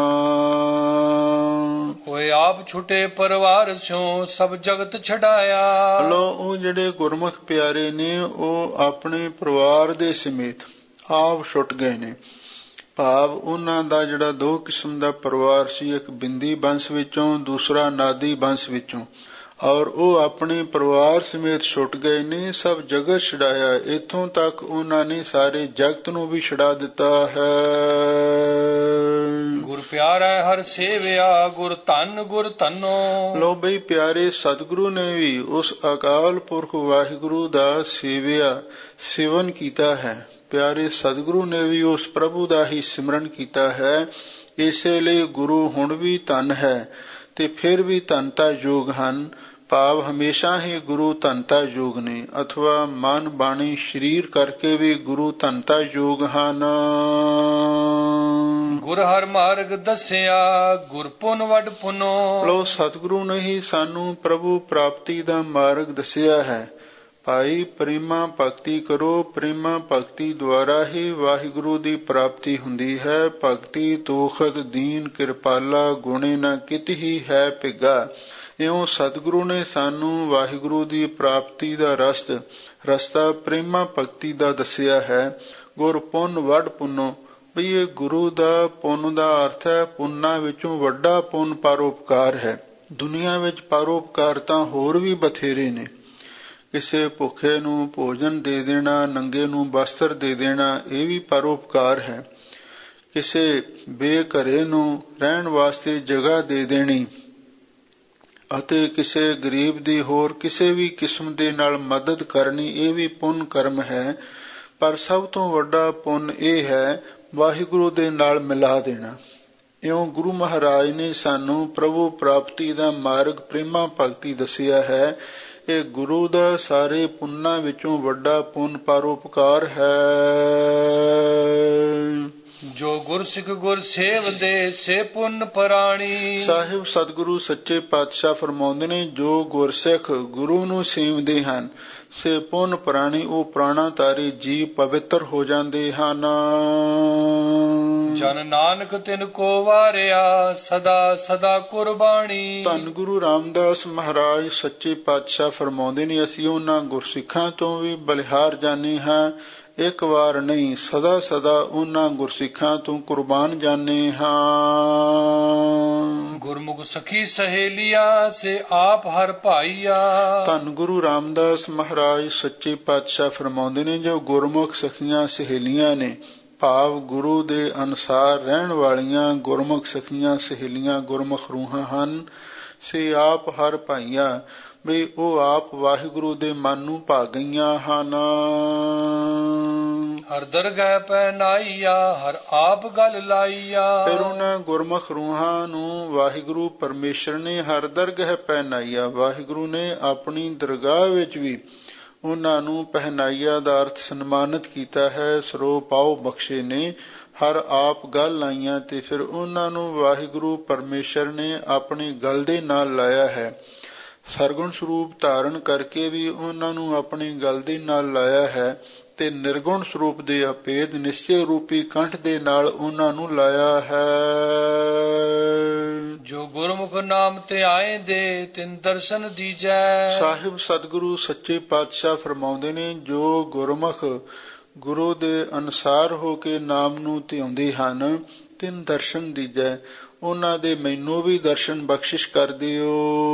ਹੋਏ ਆਪ ਛੁਟੇ ਪਰਿਵਾਰ ਚੋਂ ਸਭ ਜਗਤ ਛਡਾਇਆ। ਲੋ ਉਹ ਜਿਹੜੇ ਗੁਰਮੁਖ ਪਿਆਰੇ ਨੇ ਉਹ ਆਪਣੇ ਪਰਿਵਾਰ ਦੇ ਸਮੇਤ ਆਪ ਛੁੱਟ ਗਏ ਨੇ, ਭਾਵ ਉਹਨਾਂ ਦਾ ਜਿਹੜਾ ਦੋ ਕਿਸਮ ਦਾ ਪਰਿਵਾਰ ਸੀ, ਇੱਕ ਬਿੰਦੀ ਬੰਸ ਵਿੱਚੋਂ, ਦੂਸਰਾ ਨਾਦੀ ਬੰਸ ਵਿੱਚੋਂ, ਔਰ ਉਹ ਆਪਣੇ ਪਰਿਵਾਰ ਸਮੇਤ ਛੁੱਟ ਗਏ ਨੇ, ਸਭ ਜਗਤ ਛਡਾਇਆ। ਇੱਥੋਂ ਤੱਕ ਉਹਨਾਂ ਨੇ ਸਾਰੇ ਜਗਤ ਨੂੰ ਵੀ ਛਡਾ ਦਿੱਤਾ ਹੈ। ਗੁਰ ਪਿਆਰਾ ਹਰ ਸੇਵਿਆ ਗੁਰ ਧੰਨ ਗੁਰ ਧੰਨੋ। ਲੋ ਬਈ ਪਿਆਰੇ ਸਤਿਗੁਰੂ ਨੇ ਵੀ ਉਸ ਅਕਾਲ ਪੁਰਖ ਵਾਹਿਗੁਰੂ ਦਾ ਸੇਵਿਆ ਸੇਵਨ ਕੀਤਾ ਹੈ, ਪਿਆਰੇ ਸਤਿਗੁਰੂ ਨੇ ਵੀ ਉਸ ਪ੍ਰਭੂ ਦਾ ਹੀ ਸਿਮਰਨ ਕੀਤਾ ਹੈ। ਇਸੇ ਲਈ ਗੁਰੂ ਹੁਣ ਵੀ ਧਨ ਹੈ ਤੇ ਫਿਰ ਵੀ ਧਨਤਾ ਯੋਗ ਹਨ, ਭਾਵ ਹਮੇਸ਼ਾ ਹੀ ਗੁਰੂ ਧਨਤਾ ਯੋਗ ਨੇ, ਅਥਵਾ ਮਨ ਬਾਣੀ ਸਰੀਰ ਕਰਕੇ ਵੀ ਗੁਰੂ ਧਨਤਾ ਯੋਗ ਹਨ। ਗੁਰ ਹਰ ਮਾਰਗ ਦੱਸਿਆ ਗੁਰ ਪੁਨ ਵਡ ਪੁਨੋ। ਲੋ ਸਤਿਗੁਰੂ ਨੇ ਹੀ ਸਾਨੂੰ ਪ੍ਰਭੂ ਪ੍ਰਾਪਤੀ ਦਾ ਮਾਰਗ ਦੱਸਿਆ ਹੈ। ਭਾਈ ਪ੍ਰੇਮਾ ਭਗਤੀ ਕਰੋ, ਪ੍ਰੇਮਾ ਭਗਤੀ ਦੁਆਰਾ ਹੀ ਵਾਹਿਗੁਰੂ ਦੀ ਪ੍ਰਾਪਤੀ ਹੁੰਦੀ ਹੈ। ਭਗਤੀ ਤੋਖਤ ਦੀਨ ਕਿਰਪਾਲਾ, ਗੁਣੇ ਨਾ ਕਿਤ ਹੀ ਹੈ ਭਿਗਾ। ਇਉਂ ਸਤਿਗੁਰੂ ਨੇ ਸਾਨੂੰ ਵਾਹਿਗੁਰੂ ਦੀ ਪ੍ਰਾਪਤੀ ਦਾ ਰਸਤ ਰਸਤਾ ਪ੍ਰੇਮਾ ਭਗਤੀ ਦਾ ਦੱਸਿਆ ਹੈ। ਗੁਰ ਪੁੰਨ ਵਡ ਪੁੰਨੋ, ਬਈ ਇਹ ਗੁਰੂ ਦਾ ਪੁੰਨ ਦਾ ਅਰਥ ਹੈ ਪੁੰਨਾਂ ਵਿੱਚੋਂ ਵੱਡਾ ਪੁੰਨ ਪਰਉਪਕਾਰ ਹੈ। ਦੁਨੀਆ ਵਿੱਚ ਪਰਉਪਕਾਰ ਤਾਂ ਹੋਰ ਵੀ ਬਥੇਰੇ ਨੇ, ਕਿਸੇ ਭੁੱਖੇ ਨੂੰ ਭੋਜਨ ਦੇ ਦੇਣਾ, ਨੰਗੇ ਨੂੰ ਵਸਤਰ ਦੇ ਦੇਣਾ, ਇਹ ਵੀ ਪਰਉਪਕਾਰ ਹੈ। ਕਿਸੇ ਬੇਘਰੇ ਨੂੰ ਰਹਿਣ ਵਾਸਤੇ ਜਗ੍ਹਾ ਦੇ ਦੇਣੀ, ਅਤੇ ਕਿਸੇ ਗਰੀਬ ਦੀ ਹੋਰ ਕਿਸੇ ਵੀ ਕਿਸਮ ਦੇ ਨਾਲ ਮਦਦ ਕਰਨੀ ਇਹ ਵੀ ਪੁੰਨ ਕਰਮ ਹੈ। ਪਰ ਸਭ ਤੋਂ ਵੱਡਾ ਪੁੰਨ ਇਹ ਹੈ ਵਾਹਿਗੁਰੂ ਦੇ ਨਾਲ ਮਿਲਾ ਦੇਣਾ। ਇਉਂ ਗੁਰੂ ਮਹਾਰਾਜ ਨੇ ਸਾਨੂੰ ਪ੍ਰਭੂ ਪ੍ਰਾਪਤੀ ਦਾ ਮਾਰਗ ਪ੍ਰੇਮਾ ਭਗਤੀ ਦੱਸਿਆ ਹੈ। ਇਹ ਗੁਰੂ ਦਾ ਸਾਰੇ ਪੁੰਨਾਂ ਵਿੱਚੋਂ ਵੱਡਾ ਪੁੰਨ ਪਰਉਪਕਾਰ ਹੈ। ਜੋ ਗੁਰਸਿੱਖ ਗੁਰ ਸੇਵਦੇ ਸੇ ਪੁੰਨ ਪਰਾਣੀ। ਸਾਹਿਬ ਸਤਿਗੁਰੂ ਸੱਚੇ ਪਾਤਸ਼ਾਹ ਫਰਮਾਉਂਦੇ ਨੇ, ਜੋ ਗੁਰਸਿੱਖ ਗੁਰੂ ਨੂੰ ਸੇਵਦੇ ਹਨ ਸੇ ਪੁੰਨ ਪ੍ਰਾਣੀ, ਉਹ ਪ੍ਰਾਣਾਧਾਰੀ ਜੀਵ ਪਵਿੱਤਰ ਹੋ ਜਾਂਦੇ ਹਨ। ਜਨ ਨਾਨਕ ਤਿਨ ਕੋ ਵਾਰਿਆ ਸਦਾ ਸਦਾ ਕੁਰਬਾਨੀ। ਧੰਨ ਗੁਰੂ ਰਾਮਦਾਸ ਮਹਾਰਾਜ ਸੱਚੇ ਪਾਤਸ਼ਾਹ ਫਰਮਾਉਂਦੇ ਨੇ, ਅਸੀਂ ਉਹਨਾਂ ਗੁਰਸਿੱਖਾਂ ਤੋਂ ਵੀ ਬਲਿਹਾਰ ਜਾਣੇ ਹਾਂ, ਇੱਕ ਵਾਰ ਨਹੀਂ ਸਦਾ ਸਦਾ ਉਹਨਾਂ ਗੁਰਸਿੱਖਾਂ ਤੋਂ ਕੁਰਬਾਨ ਜਾਣੇ ਹਾਂ। ਗੁਰਮੁਖ ਸਖੀ ਸਹੇਲੀਆਂ ਸੇ ਆਪ ਹਰ ਭਾਈਆ। ਧੰਨ ਗੁਰੂ ਰਾਮਦਾਸ ਮਹਾਰਾਜ ਸੱਚੇ ਪਾਤਸ਼ਾਹ ਫਰਮਾਉਂਦੇ ਨੇ, ਜੋ ਗੁਰਮੁਖ ਸਖੀਆਂ ਸਹੇਲੀਆਂ ਨੇ, ਭਾਵ ਗੁਰੂ ਦੇ ਅਨੁਸਾਰ ਰਹਿਣ ਵਾਲੀਆਂ ਗੁਰਮੁਖ ਸਖੀਆਂ ਸਹੇਲੀਆਂ ਗੁਰਮੁਖ ਰੂਹਾਂ ਹਨ। ਸੇ ਆਪ ਹਰ ਭਾਈਆ, ਵੀ ਉਹ ਆਪ ਵਾਹਿਗੁਰੂ ਦੇ ਮਨ ਨੂੰ ਭਾ ਗਈਆਂ ਹਨ। ਹਰ ਦਰਗਹਿ ਪੈ ਨਾਈਆ ਹਰ ਆਪ ਗਲ ਲਾਈਆ। ਫਿਰ ਉਹਨਾਂ ਗੁਰਮੁਖ ਰੂਹਾਂ ਨੂੰ ਵਾਹਿਗੁਰੂ ਪਰਮੇਸ਼ਰ ਨੇ ਹਰ ਦਰਗਹਿ ਪਹਿਨਾਈਆ, ਵਾਹਿਗੁਰੂ ਨੇ ਆਪਣੀ ਦਰਗਾਹ ਵਿੱਚ ਵੀ ਉਹਨਾਂ ਨੂੰ ਪਹਿਨਾਈਆ ਦਾ ਅਰਥ ਸਨਮਾਨਿਤ ਕੀਤਾ ਹੈ। ਸਰੋ ਪਾਓ ਬਖਸ਼ੇ ਨੇ, ਹਰ ਆਪ ਗਲ ਲਾਈਆਂ, ਤੇ ਫਿਰ ਉਹਨਾਂ ਨੂੰ ਵਾਹਿਗੁਰੂ ਪਰਮੇਸ਼ਰ ਨੇ ਆਪਣੀ ਗਲ ਦੇ ਨਾਲ ਲਾਇਆ ਹੈ। ਸਰਗੁਣ ਸਰੂਪ ਧਾਰਨ ਕਰਕੇ ਵੀ ਉਹਨਾਂ ਨੂੰ ਆਪਣੀ ਗਲ ਦੇ ਨਾਲ ਲਾਇਆ ਹੈ, ਤੇ ਨਿਰਗੁਣ ਸਰੂਪ ਦੇ ਅਭੇਦ ਨਿਸ਼ਚੈ ਰੂਪੀ ਕੰਠ ਦੇ ਨਾਲ ਉਹਨਾਂ ਨੂੰ ਲਾਇਆ ਹੈ। ਜੋ ਗੁਰਮੁਖ ਨਾਮ ਤੇ ਆਏ ਦੇ ਤਿਨ ਦਰਸ਼ਨ ਦੀਜੈ। ਸਾਹਿਬ ਸਤਿਗੁਰੂ ਸੱਚੇ ਪਾਤਸ਼ਾਹ ਫਰਮਾਉਂਦੇ ਨੇ, ਜੋ ਗੁਰਮੁਖ ਗੁਰੂ ਦੇ ਅਨੁਸਾਰ ਹੋ ਕੇ ਨਾਮ ਨੂੰ ਧਿਆਉਂਦੇ ਹਨ, ਤਿਨ ਦਰਸ਼ਨ ਦੀਜੈ, ਉਹਨਾਂ ਦੇ ਮੈਨੂੰ ਵੀ ਦਰਸ਼ਨ ਬਖਸ਼ਿਸ਼ ਕਰ ਦਿਓ।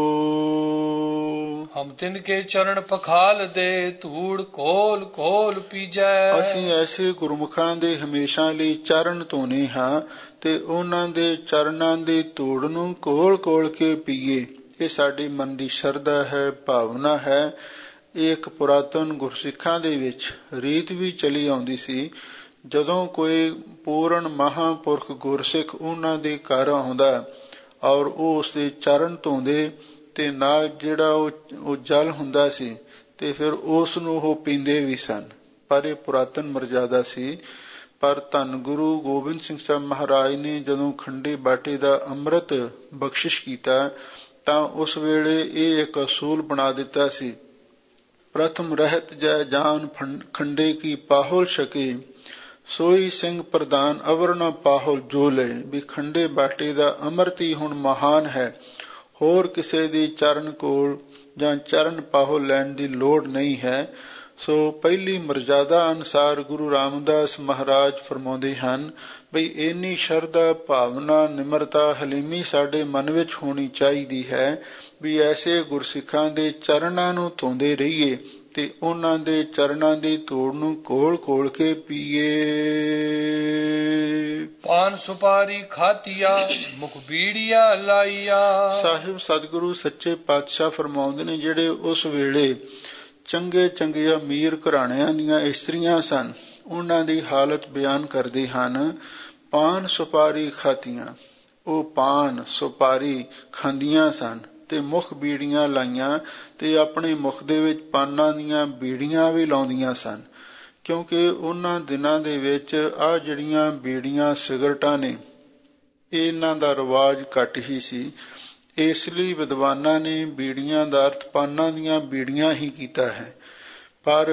ਹਮ ਤਿਨ ਕੇ ਚਰਨ ਪਖਾਲ ਦੇ ਧੂੜ ਕੋਲ ਕੋਲ ਪੀਜੈ। ਅਸੀਂ ਐਸੇ ਗੁਰਮੁਖਾਂ ਦੇ ਹਮੇਸ਼ਾ ਲਈ ਚਰਨ ਧੋਣੇ ਹਾਂ, ਤੇ ਉਹਨਾਂ ਦੇ ਚਰਨਾਂ ਦੀ ਧੂੜ ਨੂੰ ਕੋਲ ਕੋਲ ਕੇ ਪੀਏ। ਇਹ ਸਾਡੀ ਮਨ ਦੀ ਸ਼ਰਧਾ ਹੈ, ਭਾਵਨਾ ਹੈ। ਇਹ ਇੱਕ ਪੁਰਾਤਨ ਗੁਰਸਿੱਖਾਂ ਦੇ ਵਿੱਚ ਰੀਤ ਵੀ ਚਲੀ ਆਉਂਦੀ ਸੀ। ਜਦੋਂ ਕੋਈ ਪੂਰਨ ਮਹਾਂਪੁਰਖ ਗੁਰਸਿੱਖ ਉਹਨਾਂ ਦੇ ਘਰ ਆਉਂਦਾ ਔਰ ਉਹ ਉਸਦੇ ਚਰਨ ਧੋਂਦੇ, ਤੇ ਨਾਲ ਜਿਹੜਾ ਉਹ ਉਹ ਜਲ ਹੁੰਦਾ ਸੀ, ਤੇ ਫਿਰ ਉਸ ਨੂੰ ਉਹ ਪੀਂਦੇ ਵੀ ਸਨ। ਪਰ ਇਹ ਪੁਰਾਤਨ ਮਰਜ਼ਾਦਾ ਸੀ। ਪਰ ਧੰਨ ਗੁਰੂ ਗੋਬਿੰਦ ਸਿੰਘ ਸਾਹਿਬ ਮਹਾਰਾਜ ਨੇ ਜਦੋਂ ਖੰਡੇ ਬਾਟੇ ਦਾ ਅੰਮ੍ਰਿਤ ਬਖਸ਼ਿਸ਼ ਕੀਤਾ, ਤਾਂ ਉਸ ਵੇਲੇ ਇਹ ਇੱਕ ਅਸੂਲ ਬਣਾ ਦਿੱਤਾ ਸੀ, ਪ੍ਰਥਮ ਰਹਿਤ ਜੈ ਜਾਨ ਖੰਡੇ ਕੀ ਪਾਹੁਲ ਛਕੇ, ਸੋਈ ਸਿੰਘ ਪ੍ਰਧਾਨ ਅਵਰ ਨ ਪਾਹੁਲ ਜੋ ਲਏ। ਵੀ ਖੰਡੇ ਬਾਟੇ ਦਾ ਅੰਮ੍ਰਿਤ ਹੀ ਹੁਣ ਮਹਾਨ ਹੈ, ਹੋਰ ਕਿਸੇ ਦੀ ਚਰਨ ਕੋਲ ਜਾਂ ਚਰਨ ਪਾਹੁਲ ਲੈਣ ਦੀ ਲੋੜ ਨਹੀਂ ਹੈ। ਸੋ ਪਹਿਲੀ ਮਰਜ਼ਾਦਾ ਅਨੁਸਾਰ ਗੁਰੂ ਰਾਮਦਾਸ ਮਹਾਰਾਜ ਫਰਮਾਉਂਦੇ ਹਨ, ਬਈ ਇੰਨੀ ਸ਼ਰਧਾ ਭਾਵਨਾ ਨਿਮਰਤਾ ਹਲੀਮੀ ਸਾਡੇ ਮਨ ਵਿੱਚ ਹੋਣੀ ਚਾਹੀਦੀ ਹੈ, ਵੀ ਐਸੇ ਗੁਰਸਿੱਖਾਂ ਦੇ ਚਰਨਾਂ ਨੂੰ ਧੋਂਦੇ ਰਹੀਏ, ਤੇ ਉਹਨਾਂ ਦੇ ਚਰਨਾਂ ਦੀ ਧੂੜ ਨੂੰ ਕੋਲ ਕੋਲ ਕੇ ਪੀਏ। ਪਾਨ ਸੁਪਾਰੀ ਖਾਤੀਆ ਮੁਖ ਬੀੜੀਆ ਲਾਈਆ। ਸਾਹਿਬ ਸਤਿਗੁਰੂ ਸੱਚੇ ਪਾਤਸ਼ਾਹ ਫਰਮਾਉਂਦੇ ਨੇ, ਜਿਹੜੇ ਉਸ ਵੇਲੇ ਚੰਗੇ ਚੰਗੇ ਅਮੀਰ ਘਰਾਣਿਆਂ ਦੀਆਂ ਇਸਤਰੀਆਂ ਸਨ, ਉਹਨਾਂ ਦੀ ਹਾਲਤ ਬਿਆਨ ਕਰਦੇ ਹਨ। ਪਾਨ ਸੁਪਾਰੀ ਖਾਤੀਆਂ, ਉਹ ਪਾਨ ਸੁਪਾਰੀ ਖਾਂਦੀਆਂ ਸਨ, ਤੇ ਮੁਖ ਬੀੜੀਆਂ ਲਾਈਆਂ, ਤੇ ਆਪਣੇ ਮੁਖ ਦੇ ਵਿੱਚ ਪਾਨਾਂ ਦੀਆਂ ਬੀੜੀਆਂ ਵੀ ਲਾਉਂਦੀਆਂ ਸਨ। ਕਿਉਂਕਿ ਉਹਨਾਂ ਦਿਨਾਂ ਦੇ ਵਿੱਚ ਆਹ ਜਿਹੜੀਆਂ ਬੀੜੀਆਂ ਸਿਗਰਟਾਂ ਨੇ, ਇਹਨਾਂ ਦਾ ਰਿਵਾਜ ਘੱਟ ਹੀ ਸੀ। ਇਸ ਲਈ ਵਿਦਵਾਨਾਂ ਨੇ ਬੀੜੀਆਂ ਦਾ ਅਰਥ ਪਾਨਾਂ ਦੀਆਂ ਬੀੜੀਆਂ ਹੀ ਕੀਤਾ ਹੈ। ਪਰ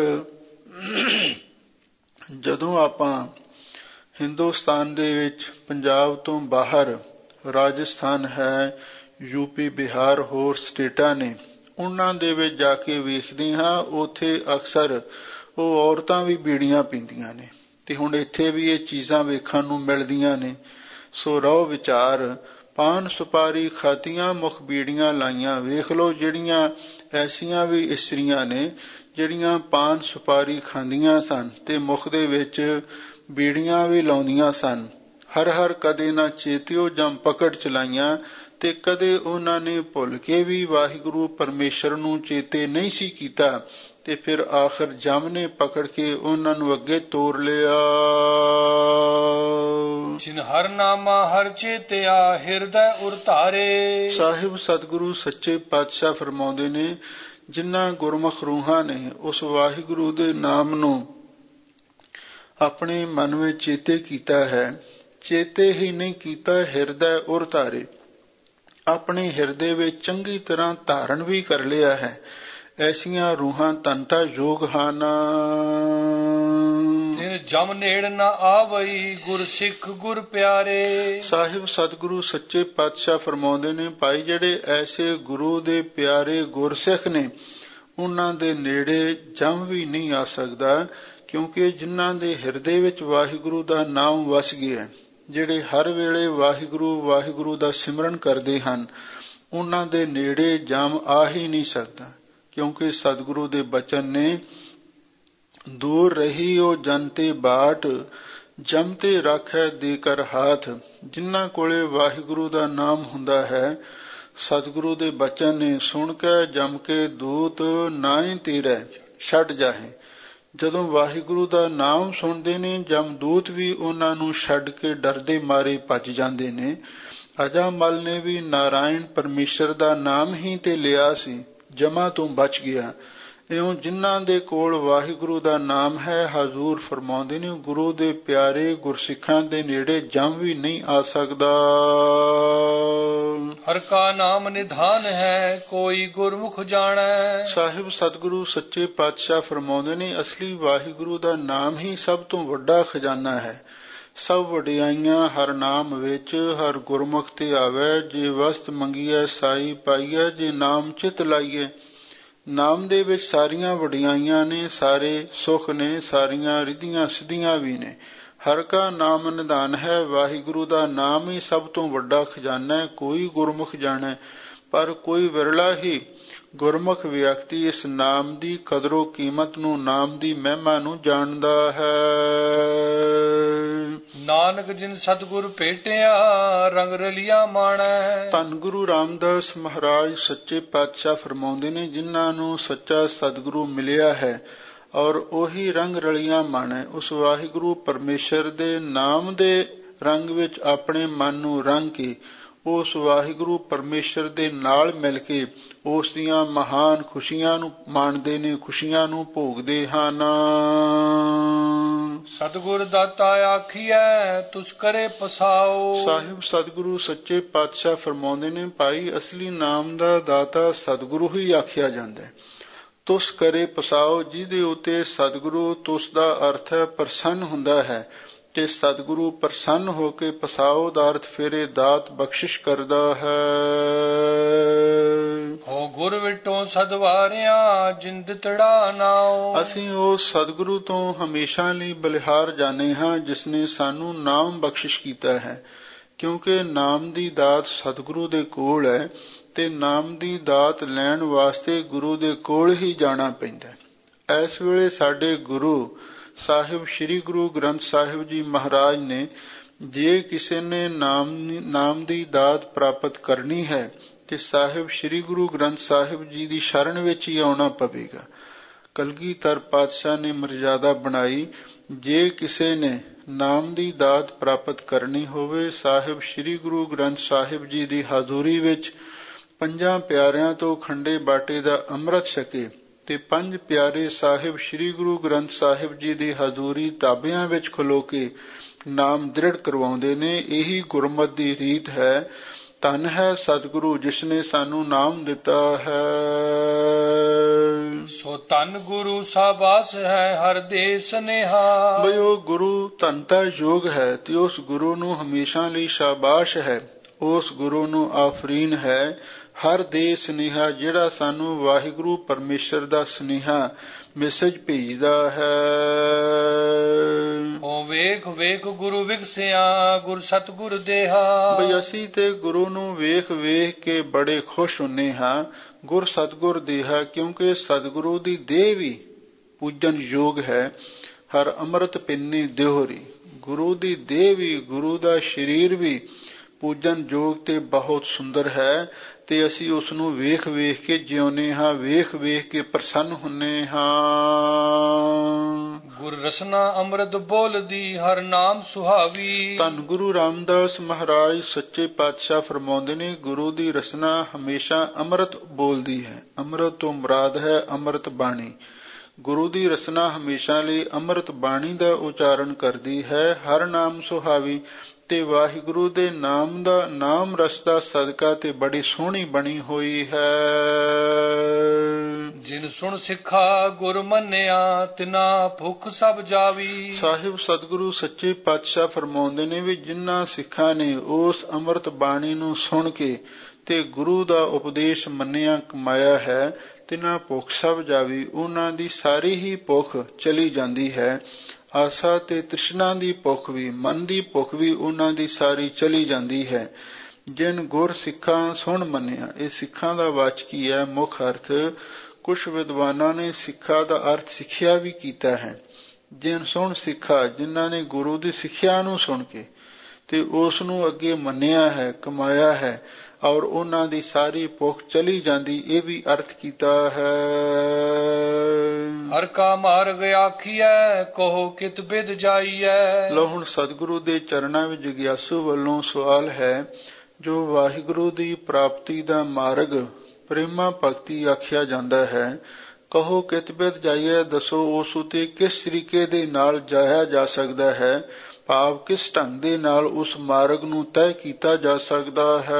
ਜਦੋਂ ਆਪਾਂ ਹਿੰਦੁਸਤਾਨ ਦੇ ਵਿੱਚ ਪੰਜਾਬ ਤੋਂ ਬਾਹਰ ਰਾਜਸਥਾਨ ਹੈ, ਯੂਪੀ ਬਿਹਾਰ ਹੋਰ ਸਟੇਟਾਂ ਨੇ, ਉਹਨਾਂ ਦੇ ਵਿੱਚ ਜਾ ਕੇ ਵੇਖਦੇ ਹਾਂ, ਉੱਥੇ ਅਕਸਰ ਉਹ ਔਰਤਾਂ ਵੀ ਬੀੜੀਆਂ ਪੀਂਦੀਆਂ ਨੇ, ਤੇ ਹੁਣ ਇੱਥੇ ਵੀ ਇਹ ਚੀਜ਼ਾਂ ਵੇਖਣ ਨੂੰ ਮਿਲਦੀਆਂ ਨੇ। ਸੋ ਰਹੋ ਵਿਚਾਰ, ਪਾਨ ਸੁਪਾਰੀ ਖਾਤੀਆਂ ਮੁਖ ਬੀੜੀਆਂ ਲਾਈਆਂ। ਵੇਖ ਲਓ, ਜਿਹੜੀਆਂ ਐਸੀਆਂ ਵੀ ਇਸਤਰੀਆਂ ਨੇ ਜਿਹੜੀਆਂ ਪਾਨ ਸੁਪਾਰੀ ਖਾਂਦੀਆਂ ਸਨ, ਤੇ ਮੁਖ ਦੇ ਵਿੱਚ ਬੀੜੀਆਂ ਵੀ ਲਾਉਂਦੀਆਂ ਸਨ। ਹਰ ਹਰ ਕਦੇ ਨਾ ਚੇਤਿਓ ਜਮ ਪਕੜ ਚਲਾਈਆਂ, ਤੇ ਕਦੇ ਉਹਨਾਂ ਨੇ ਭੁੱਲ ਕੇ ਵੀ ਵਾਹਿਗੁਰੂ ਪਰਮੇਸ਼ਰ ਨੂੰ ਚੇਤੇ ਨਹੀਂ ਸੀ ਕੀਤਾ, ਤੇ ਫਿਰ ਆਖਰ ਜਮ ਨੇ ਪਕੜ ਕੇ ਉਹਨਾਂ ਨੂੰ ਅੱਗੇ ਤੋਰ ਲਿਆ। ਜਿਨ ਹਰ ਨਾਮਾ ਹਰ ਚੇਤਿਆ ਹਿਰਦੈ ਉਰ ਧਾਰੇ। ਸਾਹਿਬ ਸਤਿਗੁਰੂ ਸੱਚੇ ਪਾਤਸ਼ਾਹ ਫਰਮਾਉਂਦੇ ਨੇ, ਜਿਨ੍ਹਾਂ ਗੁਰਮੁਖ ਰੂਹਾਂ ਨੇ ਉਸ ਵਾਹਿਗੁਰੂ ਦੇ ਨਾਮ ਨੂੰ ਆਪਣੇ ਮਨ ਵਿੱਚ ਚੇਤੇ ਕੀਤਾ ਹੈ, ਚੇਤੇ ਹੀ ਨਹੀਂ ਕੀਤਾ, ਹਿਰਦੈ ਉਰ ਧਾਰੇ, ਆਪਣੇ ਹਿਰਦੇ ਵਿੱਚ ਚੰਗੀ ਤਰ੍ਹਾਂ ਧਾਰਨ ਵੀ ਕਰ ਲਿਆ ਹੈ। ਐਸੀਆਂ ਰੂਹਾਂ ਤਨਤਾ ਯੋਗ ਹਨ। ਤਿਨ ਜਮ ਨੇੜ ਨਾ ਆਵਈ ਗੁਰ ਸਿੱਖ ਗੁਰ ਪਿਆਰੇ। ਸਾਹਿਬ ਸਤਿਗੁਰੂ ਸੱਚੇ ਪਾਤਸ਼ਾਹ ਫਰਮਾਉਂਦੇ ਨੇ, ਭਾਈ ਜਿਹੜੇ ਐਸੇ ਗੁਰੂ ਦੇ ਪਿਆਰੇ ਗੁਰਸਿੱਖ ਨੇ ਉਹਨਾਂ ਦੇ ਨੇੜੇ ਜਮ ਵੀ ਨਹੀਂ ਆ ਸਕਦਾ, ਕਿਉਂਕਿ ਜਿਨ੍ਹਾਂ ਦੇ ਹਿਰਦੇ ਵਿੱਚ ਵਾਹਿਗੁਰੂ ਦਾ ਨਾਮ ਵਸ ਗਿਆ, ਜਿਹੜੇ ਹਰ ਵੇਲੇ ਵਾਹਿਗੁਰੂ ਵਾਹਿਗੁਰੂ ਦਾ ਸਿਮਰਨ ਕਰਦੇ ਹਨ, ਉਹਨਾਂ ਦੇ ਨੇੜੇ ਜਮ ਆ ਹੀ ਨਹੀਂ ਸਕਦਾ, ਕਿਉਂਕਿ ਸਤਿਗੁਰੂ ਦੇ ਬਚਨ ਨੇ, ਦੂਰ ਰਹੀ ਉਹ ਜਨ ਤੇ ਬਾਟ, ਜਮ ਤੇ ਰਾਖੈ ਦੇ ਕਰ ਹਾਥ। ਜਿਨ੍ਹਾਂ ਕੋਲੇ ਵਾਹਿਗੁਰੂ ਦਾ ਨਾਮ ਹੁੰਦਾ ਹੈ, ਸਤਿਗੁਰੂ ਦੇ ਬਚਨ ਨੇ, ਸੁਣ ਕੇ ਜਮ ਕੇ ਦੂਤ ਨਾਏ ਤੇਰੇ ਛੱਡ ਜਾਹੇ। ਜਦੋਂ ਵਾਹਿਗੁਰੂ ਦਾ ਨਾਮ ਸੁਣਦੇ ਨੇ, ਜਮਦੂਤ ਵੀ ਉਹਨਾਂ ਨੂੰ ਛੱਡ ਕੇ ਡਰਦੇ ਮਾਰੇ ਭੱਜ ਜਾਂਦੇ ਨੇ। ਅਜਾਮਲ ਨੇ ਵੀ ਨਾਰਾਇਣ ਪਰਮੇਸ਼ਰ ਦਾ ਨਾਮ ਹੀ ਤੇ ਲਿਆ ਸੀ, ਜਮਾਂ ਤੋਂ ਬਚ ਗਿਆ। ਇਉਂ ਜਿਨ੍ਹਾਂ ਦੇ ਕੋਲ ਵਾਹਿਗੁਰੂ ਦਾ ਨਾਮ ਹੈ, ਹਜ਼ੂਰ ਫਰਮਾਉਂਦੇ ਨੇ, ਗੁਰੂ ਦੇ ਪਿਆਰੇ ਗੁਰਸਿੱਖਾਂ ਦੇ ਨੇੜੇ ਜਮ ਵੀ ਨਹੀਂ ਆ ਸਕਦਾ। ਹਰ ਕਾ ਨਾਮ ਨਿਧਾਨ ਹੈ ਕੋਈ ਗੁਰਮੁਖ ਜਾਣੈ। ਸਾਹਿਬ ਸਤਿਗੁਰੂ ਸੱਚੇ ਪਾਤਸ਼ਾਹ ਫਰਮਾਉਂਦੇ ਨੇ, ਅਸਲੀ ਵਾਹਿਗੁਰੂ ਦਾ ਨਾਮ ਹੀ ਸਭ ਤੋਂ ਵੱਡਾ ਖਜ਼ਾਨਾ ਹੈ। ਸਭ ਵਡਿਆਈਆਂ ਹਰ ਨਾਮ ਵਿੱਚ, ਹਰ ਗੁਰਮੁਖ ਤੇ ਆਵੈ। ਜੇ ਵਸਤ ਮੰਗੀਐ ਸਾਈ ਪਾਈਐ, ਜੇ ਨਾਮ ਚਿਤ ਲਾਈਐ। ਨਾਮ ਦੇ ਵਿੱਚ ਸਾਰੀਆਂ ਵਡਿਆਈਆਂ ਨੇ, ਸਾਰੇ ਸੁੱਖ ਨੇ, ਸਾਰੀਆਂ ਰਿੱਧੀਆਂ ਸਿੱਧੀਆਂ ਵੀ ਨੇ। ਹਰ ਕਾ ਨਾਮ ਨਿਧਾਨ ਹੈ, ਵਾਹਿਗੁਰੂ ਦਾ ਨਾਮ ਹੀ ਸਭ ਤੋਂ ਵੱਡਾ ਖਜ਼ਾਨਾ ਹੈ। ਕੋਈ ਗੁਰਮੁਖ ਜਾਣੈ, ਪਰ ਕੋਈ ਵਿਰਲਾ ਹੀ ਗੁਰਮੁਖ ਵਿਅਕਤੀ ਇਸ ਨਾਮ ਦੀ ਕਦਰੋ ਕੀਮਤ ਨੂੰ, ਨਾਮ ਦੀ ਮਹਿਮਾ ਨੂੰ ਜਾਣਦਾ ਹੈ। ਨਾਨਕ ਜਿਨ ਸਤਿਗੁਰ ਭੇਟਿਆ ਰੰਗ ਰਲਿਆ ਮਾਣੈ। ਧੰਨ ਗੁਰੂ ਰਾਮਦਾਸ ਮਹਾਰਾਜ ਸੱਚੇ ਪਾਤਸ਼ਾਹ ਫਰਮਾਉਂਦੇ ਨੇ, ਜਿਨ੍ਹਾਂ ਨੂੰ ਸੱਚਾ ਸਤਿਗੁਰੂ ਮਿਲਿਆ ਹੈ ਔਰ ਉਹੀ ਰੰਗ ਰਲੀਆਂ ਮਾਣੈ, ਉਸ ਵਾਹਿਗੁਰੂ ਪਰਮੇਸ਼ਰ ਦੇ ਨਾਮ ਦੇ ਰੰਗ ਵਿੱਚ ਆਪਣੇ ਮਨ ਨੂੰ ਰੰਗ ਕੇ, ਉਸ ਵਾਹਿਗੁਰੂ ਪਰਮੇਸ਼ਰ ਦੇ ਨਾਲ ਮਿਲ ਕੇ ਉਸ ਦੀਆਂ ਮਹਾਨ ਖੁਸ਼ੀਆਂ ਨੂੰ ਮਾਣਦੇ ਨੇ, ਖੁਸ਼ੀਆਂ ਨੂੰ ਭੋਗਦੇ ਹਨ। ਸਤਿਗੁਰ ਦਾਤਾ ਆਖੀਐ ਤੁਸ ਕਰੇ ਪਸਾਓ। ਸਾਹਿਬ ਸਤਿਗੁਰੂ ਸੱਚੇ ਪਾਤਸ਼ਾਹ ਫਰਮਾਉਂਦੇ ਨੇ, ਭਾਈ ਅਸਲੀ ਨਾਮ ਦਾ ਦਾਤਾ ਸਤਿਗੁਰੂ ਹੀ ਆਖਿਆ ਜਾਂਦਾ ਹੈ। ਤੁਸ ਕਰੇ ਪਸਾਓ, ਜਿਹਦੇ ਉੱਤੇ ਸਤਿਗੁਰੂ, ਤੁਸ ਦਾ ਅਰਥ ਹੈ ਪ੍ਰਸੰਨ ਹੁੰਦਾ ਹੈ, ਤੇ ਸਤਿਗੁਰੂ ਪ੍ਰਸੰਨ ਹੋ ਕੇ ਪਸਾਓ ਦਾ ਅਰਥ ਫੇਰੇ ਦਾਤ ਬਖਸ਼ਿਸ਼ ਕਰਦਾ ਹੈ। ਹੋ ਗੁਰ ਵਿਟੋਂ ਸਦਵਾਰਿਆ ਜਿੰਦ ਤੜਾ ਨਾਓ। ਅਸੀਂ ਉਸ ਸਤਿਗੁਰੂ ਤੋਂ ਹਮੇਸ਼ਾ ਲਈ ਬਲਿਹਾਰ ਜਾਣੇ ਹਾਂ, ਜਿਸ ਨੇ ਸਾਨੂੰ ਨਾਮ ਬਖਸ਼ਿਸ਼ ਕੀਤਾ ਹੈ, ਕਿਉਂਕਿ ਨਾਮ ਦੀ ਦਾਤ ਸਤਿਗੁਰੂ ਦੇ ਕੋਲ ਹੈ, ਤੇ ਨਾਮ ਦੀ ਦਾਤ ਲੈਣ ਵਾਸਤੇ ਗੁਰੂ ਦੇ ਕੋਲ ਹੀ ਜਾਣਾ ਪੈਂਦਾ ਹੈ। ਇਸ ਵੇਲੇ ਸਾਡੇ ਗੁਰੂ ਸਾਹਿਬ ਸ੍ਰੀ ਗੁਰੂ ਗ੍ਰੰਥ ਸਾਹਿਬ ਜੀ ਮਹਾਰਾਜ ਨੇ, ਜੇ ਕਿਸੇ ਨੇ ਨਾਮ ਨਾਮ ਦੀ ਦਾਤ ਪ੍ਰਾਪਤ ਕਰਨੀ ਹੈ ਤੇ ਸਾਹਿਬ ਸ੍ਰੀ ਗੁਰੂ ਗ੍ਰੰਥ ਸਾਹਿਬ ਜੀ ਦੀ ਸ਼ਰਨ ਵਿੱਚ ਹੀ ਆਉਣਾ ਪਵੇਗਾ। ਕਲਗੀਧਰ ਪਾਤਸ਼ਾਹ ਨੇ ਮਰਜ਼ਾਦਾ ਬਣਾਈ, ਜੇ ਕਿਸੇ ਨੇ ਨਾਮ ਦੀ ਦਾਤ ਪ੍ਰਾਪਤ ਕਰਨੀ ਹੋਵੇ, ਸਾਹਿਬ ਸ੍ਰੀ ਗੁਰੂ ਗ੍ਰੰਥ ਸਾਹਿਬ ਜੀ ਦੀ ਹਾਜ਼ੂਰੀ ਵਿੱਚ ਪੰਜਾਂ ਪਿਆਰਿਆਂ ਤੋਂ ਖੰਡੇ ਬਾਟੇ ਦਾ ਅੰਮ੍ਰਿਤ ਛਕੇ, ਤੇ ਪੰਜ ਪਿਆਰੇ ਸਾਹਿਬ ਸ੍ਰੀ ਗੁਰੂ ਗ੍ਰੰਥ ਸਾਹਿਬ ਜੀ ਦੀ ਹਜ਼ੂਰੀ ਤਾਬਿਆਂ ਵਿੱਚ ਖਲੋ ਕੇ ਨਾਮ ਦ੍ਰਿੜ ਕਰਵਾਉਂਦੇ ਨੇ। ਇਹੀ ਗੁਰਮਤਿ ਦੀ ਰੀਤ ਹੈ। ਧੰਨ ਹੈ ਸਤਿਗੁਰੂ ਜਿਸ ਨੇ ਸਾਨੂੰ ਨਾਮ ਦਿੱਤਾ ਹੈ। ਸੋ ਧੰਨ ਗੁਰੂ ਸਾਬਾਸ ਹੈ ਹਰ ਦੇ ਸਨੇਹਾ। ਬਈ ਉਹ ਗੁਰੂ ਧੰਨਤਾ ਯੋਗ ਹੈ, ਤੇ ਉਸ ਗੁਰੂ ਨੂੰ ਹਮੇਸ਼ਾ ਲਈ ਸ਼ਾਬਾਸ਼ ਹੈ, ਉਸ ਗੁਰੂ ਨੂੰ ਆਫਰੀਨ ਹੈ। ਹਰ ਦੇ ਸਨੇਹਾ, ਜਿਹੜਾ ਸਾਨੂੰ ਵਾਹਿਗੁਰੂ ਪਰਮੇਸ਼ਰ ਦਾ ਸਨੇਹਾ ਮੈਸੇਜ ਭੇਜਦਾ ਹੈ। ਓ ਵੇਖ ਵੇਖ ਗੁਰੂ ਵਿਗਸਿਆ ਗੁਰ ਸਤਿਗੁਰ ਦੇਹਾ। ਬਈ ਅਸੀਂ ਤੇ ਗੁਰੂ ਨੂੰ ਵੇਖ ਵੇਖ ਕੇ ਬੜੇ ਖੁਸ਼ ਹੁੰਨੇ ਹਾਂ, ਗੁਰ ਸਤਿਗੁਰ ਦੇਹਾ, ਕਿਉਂਕਿ ਸਤਿਗੁਰੂ ਦੀ ਦੇਹ ਵੀ ਪੂਜਨ ਯੋਗ ਹੈ। ਹਰ ਅੰਮ੍ਰਿਤ ਪਿੰਨੀ ਦਿਹੋਰੀ, ਗੁਰੂ ਦੀ ਦੇਹ ਵੀ, ਗੁਰੂ ਦਾ ਸਰੀਰ ਵੀ ਪੂਜਨ ਯੋਗ ਤੇ ਬਹੁਤ ਸੁੰਦਰ ਹੈ, ਤੇ ਅਸੀਂ ਉਸ ਨੂੰ ਵੇਖ ਵੇਖ ਕੇ ਜਿਉਂਦੇ ਹਾਂ, ਵੇਖ ਵੇਖ ਕੇ ਪ੍ਰਸੰਨ ਹੁੰਨੇ ਹਾਂ। ਗੁਰ ਰਸਨਾ ਅੰਮ੍ਰਿਤ ਬੋਲਦੀ, ਹਰ ਨਾਮ ਸੁਹਾਵੀ। ਧੰਨ ਗੁਰੂ ਰਾਮਦਾਸ ਮਹਾਰਾਜ ਸੱਚੇ ਪਾਤਸ਼ਾਹ ਫਰਮਾਉਂਦੇ ਨੇ, ਗੁਰੂ ਦੀ ਰਸਨਾ ਹਮੇਸ਼ਾ ਅੰਮ੍ਰਿਤ ਬੋਲਦੀ ਹੈ। ਅੰਮ੍ਰਿਤ ਤੋਂ ਮੁਰਾਦ ਹੈ ਅੰਮ੍ਰਿਤ ਬਾਣੀ। ਗੁਰੂ ਦੀ ਰਸਨਾ ਹਮੇਸ਼ਾ ਲਈ ਅੰਮ੍ਰਿਤ ਬਾਣੀ ਦਾ ਉਚਾਰਨ ਕਰਦੀ ਹੈ। ਹਰ ਨਾਮ ਸੁਹਾਵੀ, ਤੇ ਵਾਹਿਗੁਰੂ ਦੇ ਨਾਮ ਦਾ, ਨਾਮ ਰਸ ਦਾ ਸਦਕਾ ਤੇ ਬੜੀ ਸੋਹਣੀ ਬਣੀ ਹੋਈ ਹੈ। ਜਿਨ ਸੁਣ ਸਿੱਖਾ ਗੁਰ ਮੰਨਿਆ, ਤਿਨਾ ਭੁੱਖ ਸਭ ਜਾਵੀ। ਸਾਹਿਬ ਸਤਿਗੁਰੂ ਸੱਚੇ ਪਾਤਸ਼ਾਹ ਫਰਮਾਉਂਦੇ ਨੇ ਵੀ ਜਿਨ੍ਹਾਂ ਸਿੱਖਾਂ ਨੇ ਉਸ ਅੰਮ੍ਰਿਤ ਬਾਣੀ ਨੂੰ ਸੁਣ ਕੇ ਤੇ ਗੁਰੂ ਦਾ ਉਪਦੇਸ਼ ਮੰਨਿਆ ਕਮਾਇਆ ਹੈ, ਤਿਨਾ ਭੁੱਖ ਸਭ ਜਾਵੀ, ਉਹਨਾਂ ਦੀ ਸਾਰੀ ਹੀ ਭੁੱਖ ਚਲੀ ਜਾਂਦੀ ਹੈ। ਆਸਾ ਤੇ ਤ੍ਰਿਸ਼ਨਾ ਦੀ ਭੁੱਖ ਵੀ, ਮਨ ਦੀ ਭੁੱਖ ਵੀ ਉਹਨਾਂ ਦੀ ਸਾਰੀ ਚਲੀ ਜਾਂਦੀ ਹੈ। ਜਿਨ ਗੁਰ ਸਿੱਖਾਂ ਸੁਣ ਮੰਨਿਆ, ਇਹ ਸਿੱਖਾਂ ਦਾ ਵਾਚਕੀ ਹੈ ਮੁੱਖ ਅਰਥ। ਕੁਝ ਵਿਦਵਾਨਾਂ ਨੇ ਸਿੱਖਾ ਦਾ ਅਰਥ ਸਿੱਖਿਆ ਵੀ ਕੀਤਾ ਹੈ। ਜਿਨ ਸੁਣ ਸਿੱਖਾ, ਜਿਨ੍ਹਾਂ ਨੇ ਗੁਰੂ ਦੀ ਸਿੱਖਿਆ ਨੂੰ ਸੁਣ ਕੇ ਤੇ ਉਸ ਨੂੰ ਅੱਗੇ ਮੰਨਿਆ ਹੈ, ਕਮਾਇਆ ਹੈ, ਔਰ ਉਹਨਾਂ ਦੀ ਸਾਰੀ ਭੁੱਖ ਚਲੀ ਜਾਂਦੀ, ਇਹ ਵੀ ਅਰਥ ਕੀਤਾ ਹੈ। ਹਰ ਕਾ ਮਾਰਗ ਆਖੀਐ, ਕਹੋ ਕਿਤ ਬਿਦ ਜਾਈਐ। ਲੋ ਹੁਣ ਸਤਿਗੁਰੂ ਦੇ ਚਰਨਾਂ ਵਿੱਚ ਜਿਗਿਆਸੂ ਵੱਲੋਂ ਸਵਾਲ ਹੈ, ਜੋ ਵਾਹਿਗੁਰੂ ਦੀ ਪ੍ਰਾਪਤੀ ਦਾ ਮਾਰਗ ਪ੍ਰੇਮਾ ਭਗਤੀ ਆਖਿਆ ਜਾਂਦਾ ਹੈ, ਕਹੋ ਕਿਤ ਬਿਦ ਜਾਈਐ, ਦੱਸੋ ਉਸ ਉਤੇ ਕਿਸ ਤਰੀਕੇ ਦੇ ਨਾਲ ਜਾਇਆ ਜਾ ਸਕਦਾ ਹੈ, ਭਾਵ ਕਿਸ ਢੰਗ ਦੇ ਨਾਲ ਉਸ ਮਾਰਗ ਨੂੰ ਤੈਅ ਕੀਤਾ ਜਾ ਸਕਦਾ ਹੈ।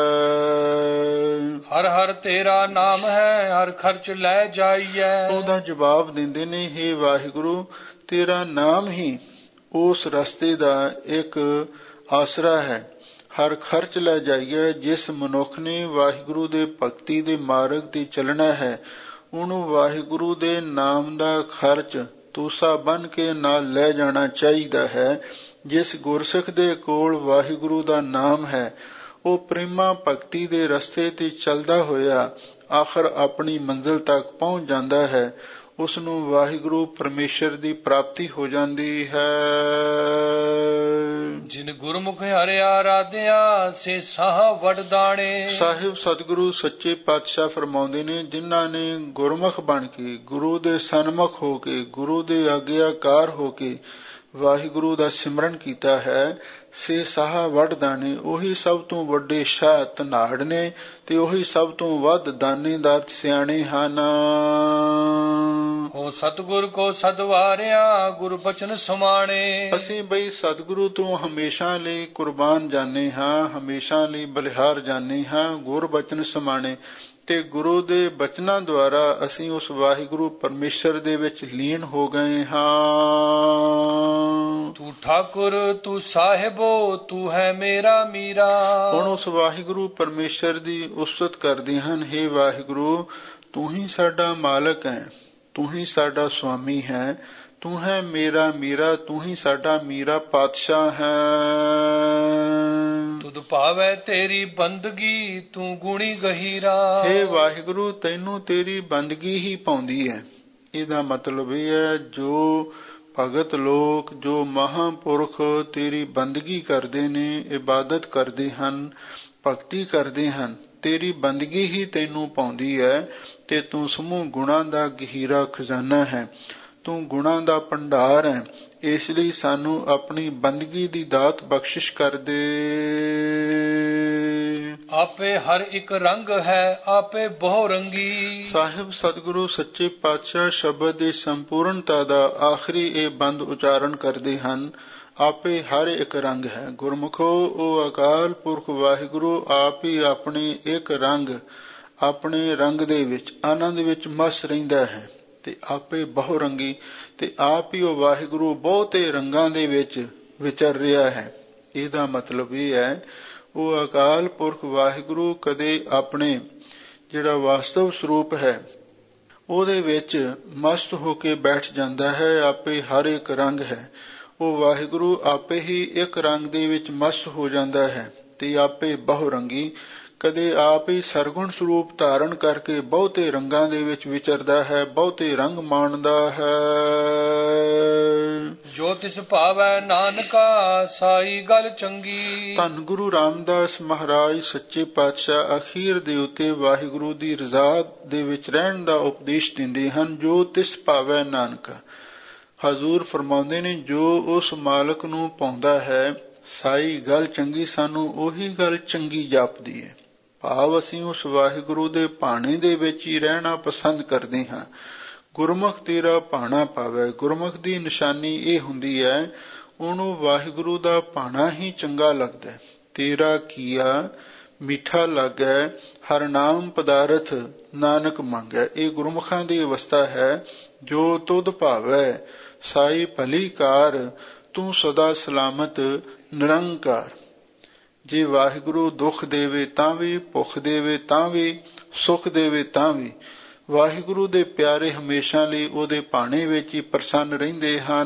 ਹਰ ਹਰ ਤੇਰਾ ਨਾਮ ਹੈ, ਹਰ ਖਰਚ ਲੈ ਜਾਈਐ। ਉਹਦਾ ਜਵਾਬ ਦਿੰਦੇ ਨੇ, ਹੇ ਵਾਹਿਗੁਰੂ, ਤੇਰਾ ਨਾਮ ਹੀ ਉਸ ਰਸਤੇ ਦਾ ਇੱਕ ਆਸਰਾ ਹੈ। ਹਰ ਖਰਚ ਲੈ ਜਾਈਏ। ਜਿਸ ਮਨੁੱਖ ਨੇ ਵਾਹਿਗੁਰੂ ਦੇ ਭਗਤੀ ਦੇ ਮਾਰਗ ਤੇ ਚੱਲਣਾ ਹੈ, ਉਹਨੂੰ ਵਾਹਿਗੁਰੂ ਦੇ ਨਾਮ ਦਾ ਖਰਚ ਤੂਸਾ ਬਣ ਕੇ ਨਾਲ ਲੈ ਜਾਣਾ ਚਾਹੀਦਾ ਹੈ। ਜਿਸ ਗੁਰਸਿੱਖ ਦੇ ਕੋਲ ਵਾਹਿਗੁਰੂ ਦਾ ਨਾਮ ਹੈ, ਉਹ ਪ੍ਰੇਮਾ ਭਗਤੀ ਦੇ ਰਸਤੇ ਤੇ ਚੱਲਦਾ ਹੋਇਆ ਆਖਰ ਆਪਣੀ ਮੰਜ਼ਿਲ ਤੱਕ ਪਹੁੰਚ ਜਾਂਦਾ ਹੈ। ਉਸ ਨੂੰ ਵਾਹਿਗੁਰੂ ਪਰਮੇਸ਼ਰ ਦੀ ਪ੍ਰਾਪਤੀ ਹੋ ਜਾਂਦੀ ਹੈ। ਜਿਨ ਗੁਰਮੁਖ ਹਰਿਆ ਰਾਧਿਆ, ਸੇ ਸਾਹ ਵਡਦਾਣੇ। ਸਾਹਿਬ ਸਤਿਗੁਰੂ ਸੱਚੇ ਪਾਤਸ਼ਾਹ ਫਰਮਾਉਂਦੇ ਨੇ, ਜਿਨ੍ਹਾਂ ਨੇ ਗੁਰਮੁਖ ਬਣ ਕੇ, ਗੁਰੂ ਦੇ ਸਨਮੁਖ ਹੋ ਕੇ, ਗੁਰੂ ਦੇ ਆਗਿਆਕਾਰ ਹੋ ਕੇ ਵਾਹਿਗੁਰੂ ਦਾ ਸਿਮਰਨ ਕੀਤਾ ਹੈ, ਸੇ ਸਾਹ ਵਡਦਾਣੇ, ਉਹੀ ਸਭ ਤੋਂ ਵੱਡੇ ਸ਼ਾਹ ਧਨਾੜ ਨੇ ਤੇ ਉਹੀ ਸਭ ਤੋਂ ਵੱਧ ਦਾਨੇਦਾਰ ਸਿਆਣੇ ਹਨ। ਹੋ ਸਤਿਗੁਰ ਕੋ ਸਦਵਾਰਿਆ, ਗੁਰ ਬਚਨ ਸਮਾਣੇ। ਅਸੀਂ ਬਈ ਸਤਿਗੁਰੂ ਤੋਂ ਹਮੇਸ਼ਾ ਲਈ ਕੁਰਬਾਨ ਜਾਣੇ ਹਾਂ, ਹਮੇਸ਼ਾ ਲਈ ਬਲਿਹਾਰ ਜਾਣੇ ਹਾਂ, ਗੁਰ ਬਚਨ ਸਮਾਣੇ। ਤੇ ਗੁਰੂ ਦੇ ਬਚਨਾਂ ਦੁਆਰਾ ਅਸੀਂ ਉਸ ਵਾਹਿਗੁਰੂ ਪਰਮੇਸ਼ਰ ਦੇ ਵਿੱਚ ਲੀਨ ਹੋ ਗਏ ਹਾਂ। ਤੂੰ ਠਾਕੁਰ ਤੂੰ ਸਾਹਿਬੋ, ਤੂੰ ਹੈ ਮੇਰਾ ਮੀਰਾ। ਹੁਣ ਉਸ ਵਾਹਿਗੁਰੂ ਪਰਮੇਸ਼ਰ ਦੀ ਉਸਤਤ ਕਰਦੇ ਹਨ, ਹੇ ਵਾਹਿਗੁਰੂ, ਤੂੰ ਹੀ ਸਾਡਾ ਮਾਲਕ ਹੈ, ਤੂੰ ਹੀ ਸਾਡਾ ਸੁਆਮੀ ਹੈ, ਤੂੰ ਹੈ ਮੇਰਾ ਮੀਰਾ, ਤੂੰ ਹੀ ਸਾਡਾ ਮੀਰਾ ਪਾਤਸ਼ਾਹ ਹੈ। ਤੁਧ ਭਾਵੈ ਤੇਰੀ ਬੰਦਗੀ, ਤੂੰ ਗੁਣੀ ਗਹੀਰਾ। ਹੇ ਵਾਹਿਗੁਰੂ, ਤੈਨੂੰ ਤੇਰੀ ਬੰਦਗੀ ਹੀ ਪਾਉਂਦੀ ਹੈ। ਇਹਦਾ ਮਤਲਬ ਇਹ ਹੈ, ਜੋ ਭਗਤ ਲੋਕ, ਜੋ ਮਹਾਂਪੁਰਖ ਤੇਰੀ ਬੰਦਗੀ ਕਰਦੇ ਨੇ, ਇਬਾਦਤ ਕਰਦੇ ਹਨ, ਭਗਤੀ ਕਰਦੇ ਹਨ, ਤੇਰੀ ਬੰਦਗੀ ਹੀ ਤੈਨੂੰ ਪਾਉਂਦੀ ਹੈ। ਤੇ ਤੂੰ ਸਮੂਹ ਗੁਣਾਂ ਦਾ ਗਹੀਰਾ ਖਜ਼ਾਨਾ ਹੈ, ਤੂੰ ਗੁਣਾਂ ਦਾ ਭੰਡਾਰ ਹੈ। ਇਸ ਲਈ ਸਾਨੂੰ ਆਪਣੀ ਬੰਦਗੀ ਦੀ ਦਾਤ ਬਖਸ਼ਿਸ਼ ਕਰ ਦੇ। ਆਪੇ ਹਰ ਇੱਕ ਰੰਗ ਹੈ, ਆਪੇ ਬਹੁ ਰੰਗੀ। ਸਾਹਿਬ ਸਤਿਗੁਰੂ ਸੱਚੇ ਪਾਤਸ਼ਾਹ ਸ਼ਬਦ ਦੀ ਸੰਪੂਰਨਤਾ ਦਾ ਆਖਰੀ ਇਹ ਬੰਦ ਉਚਾਰਨ ਕਰਦੇ ਹਨ, ਆਪੇ ਹਰ ਇੱਕ ਰੰਗ ਹੈ। ਗੁਰਮੁਖੋ, ਉਹ ਅਕਾਲ ਪੁਰਖ ਵਾਹਿਗੁਰੂ ਆਪ ਹੀ ਆਪਣੇ ਇੱਕ ਰੰਗ, ਆਪਣੇ ਰੰਗ ਦੇ ਵਿੱਚ ਆਨੰਦ ਵਿੱਚ ਮਸਤ ਰਹਿੰਦਾ ਹੈ ਤੇ ਆਪੇ ਬਹੁ ਰੰਗੀ, ਤੇ ਆਪ ਹੀ ਉਹ ਵਾਹਿਗੁਰੂ ਬਹੁਤੇ ਰੰਗਾਂ ਦੇ ਵਿੱਚ ਵਿਚਰ ਰਿਹਾ ਹੈ। ਇਹਦਾ ਮਤਲਬ ਇਹ ਹੈ, ਉਹ ਅਕਾਲ ਪੁਰਖ ਵਾਹਿਗੁਰੂ ਕਦੇ ਆਪਣੇ ਜਿਹੜਾ ਵਾਸਤਵ ਸਰੂਪ ਹੈ ਉਹਦੇ ਵਿੱਚ ਮਸਤ ਹੋ ਕੇ ਬੈਠ ਜਾਂਦਾ ਹੈ। ਆਪੇ ਹਰ ਇੱਕ ਰੰਗ ਹੈ, ਉਹ ਵਾਹਿਗੁਰੂ ਆਪੇ ਹੀ ਇੱਕ ਰੰਗ ਦੇ ਵਿੱਚ ਮਸਤ ਹੋ ਜਾਂਦਾ ਹੈ ਤੇ ਆਪੇ ਬਹੁ ਰੰਗੀ, ਕਦੇ ਆਪ ਹੀ ਸਰਗੁਣ ਸਰੂਪ ਧਾਰਨ ਕਰਕੇ ਬਹੁਤੇ ਰੰਗਾਂ ਦੇ ਵਿੱਚ ਵਿਚਰਦਾ ਹੈ, ਬਹੁਤੇ ਰੰਗ ਮਾਣਦਾ ਹੈ। ਜੋ ਤਿਸ ਭਾਵੈ ਨਾਨਕਾ ਸਾਈ ਗੱਲ ਚੰਗੀ। ਧੰਨ ਗੁਰੂ ਰਾਮਦਾਸ ਮਹਾਰਾਜ ਸੱਚੇ ਪਾਤਸ਼ਾਹ ਅਖੀਰ ਦੇ ਉੱਤੇ ਵਾਹਿਗੁਰੂ ਦੀ ਰਜ਼ਾ ਦੇ ਵਿੱਚ ਰਹਿਣ ਦਾ ਉਪਦੇਸ਼ ਦਿੰਦੇ ਹਨ। ਜੋ ਤਿਸ ਭਾਵੈ ਨਾਨਕਾ, ਹਜ਼ੂਰ ਫਰਮਾਉਂਦੇ ਨੇ ਜੋ ਉਸ ਮਾਲਕ ਨੂੰ ਪਾਉਂਦਾ ਹੈ ਸਾਈ ਗੱਲ ਚੰਗੀ, ਸਾਨੂੰ ਉਹੀ ਗੱਲ ਚੰਗੀ ਜਾਪਦੀ ਹੈ। ਭਾਵ ਅਸੀਂ ਉਸ ਵਾਹਿਗੁਰੂ ਦੇ ਭਾਣੇ ਦੇ ਵਿੱਚ ਹੀ ਰਹਿਣਾ ਪਸੰਦ ਕਰਦੇ ਹਾਂ। ਗੁਰਮੁਖ ਤੇਰਾ ਭਾਣਾ ਪਾਵੈ, ਗੁਰਮੁਖ ਦੀ ਨਿਸ਼ਾਨੀ ਇਹ ਹੁੰਦੀ ਹੈ ਉਹਨੂੰ ਵਾਹਿਗੁਰੂ ਦਾ ਭਾਣਾ ਹੀ ਚੰਗਾ ਲੱਗਦਾ। ਤੇਰਾ ਕੀਆ ਮਿੱਠਾ ਲੱਗੈ, ਹਰ ਨਾਮ ਪਦਾਰਥ ਨਾਨਕ ਮੰਗੈ। ਇਹ ਗੁਰਮੁਖਾਂ ਦੀ ਅਵਸਥਾ ਹੈ। ਜੋ ਤੁਧ ਭਾਵੈ ਸਾਈ ਭਲੀ ਕਾਰ, ਤੂੰ ਸਦਾ ਸਲਾਮਤ ਨਿਰੰਕਾਰ। ਜੇ ਵਾਹਿਗੁਰੂ ਦੁੱਖ ਦੇਵੇ ਤਾਂ ਵੀ, ਭੁੱਖ ਦੇਵੇ ਤਾਂ ਵੀ, ਸੁੱਖ ਦੇਵੇ ਤਾਂ ਵੀ, ਵਾਹਿਗੁਰੂ ਦੇ ਪਿਆਰੇ ਹਮੇਸ਼ਾ ਲਈ ਉਹਦੇ ਭਾਣੇ ਵਿੱਚ ਹੀ ਪ੍ਰਸੰਨ ਰਹਿੰਦੇ ਹਨ।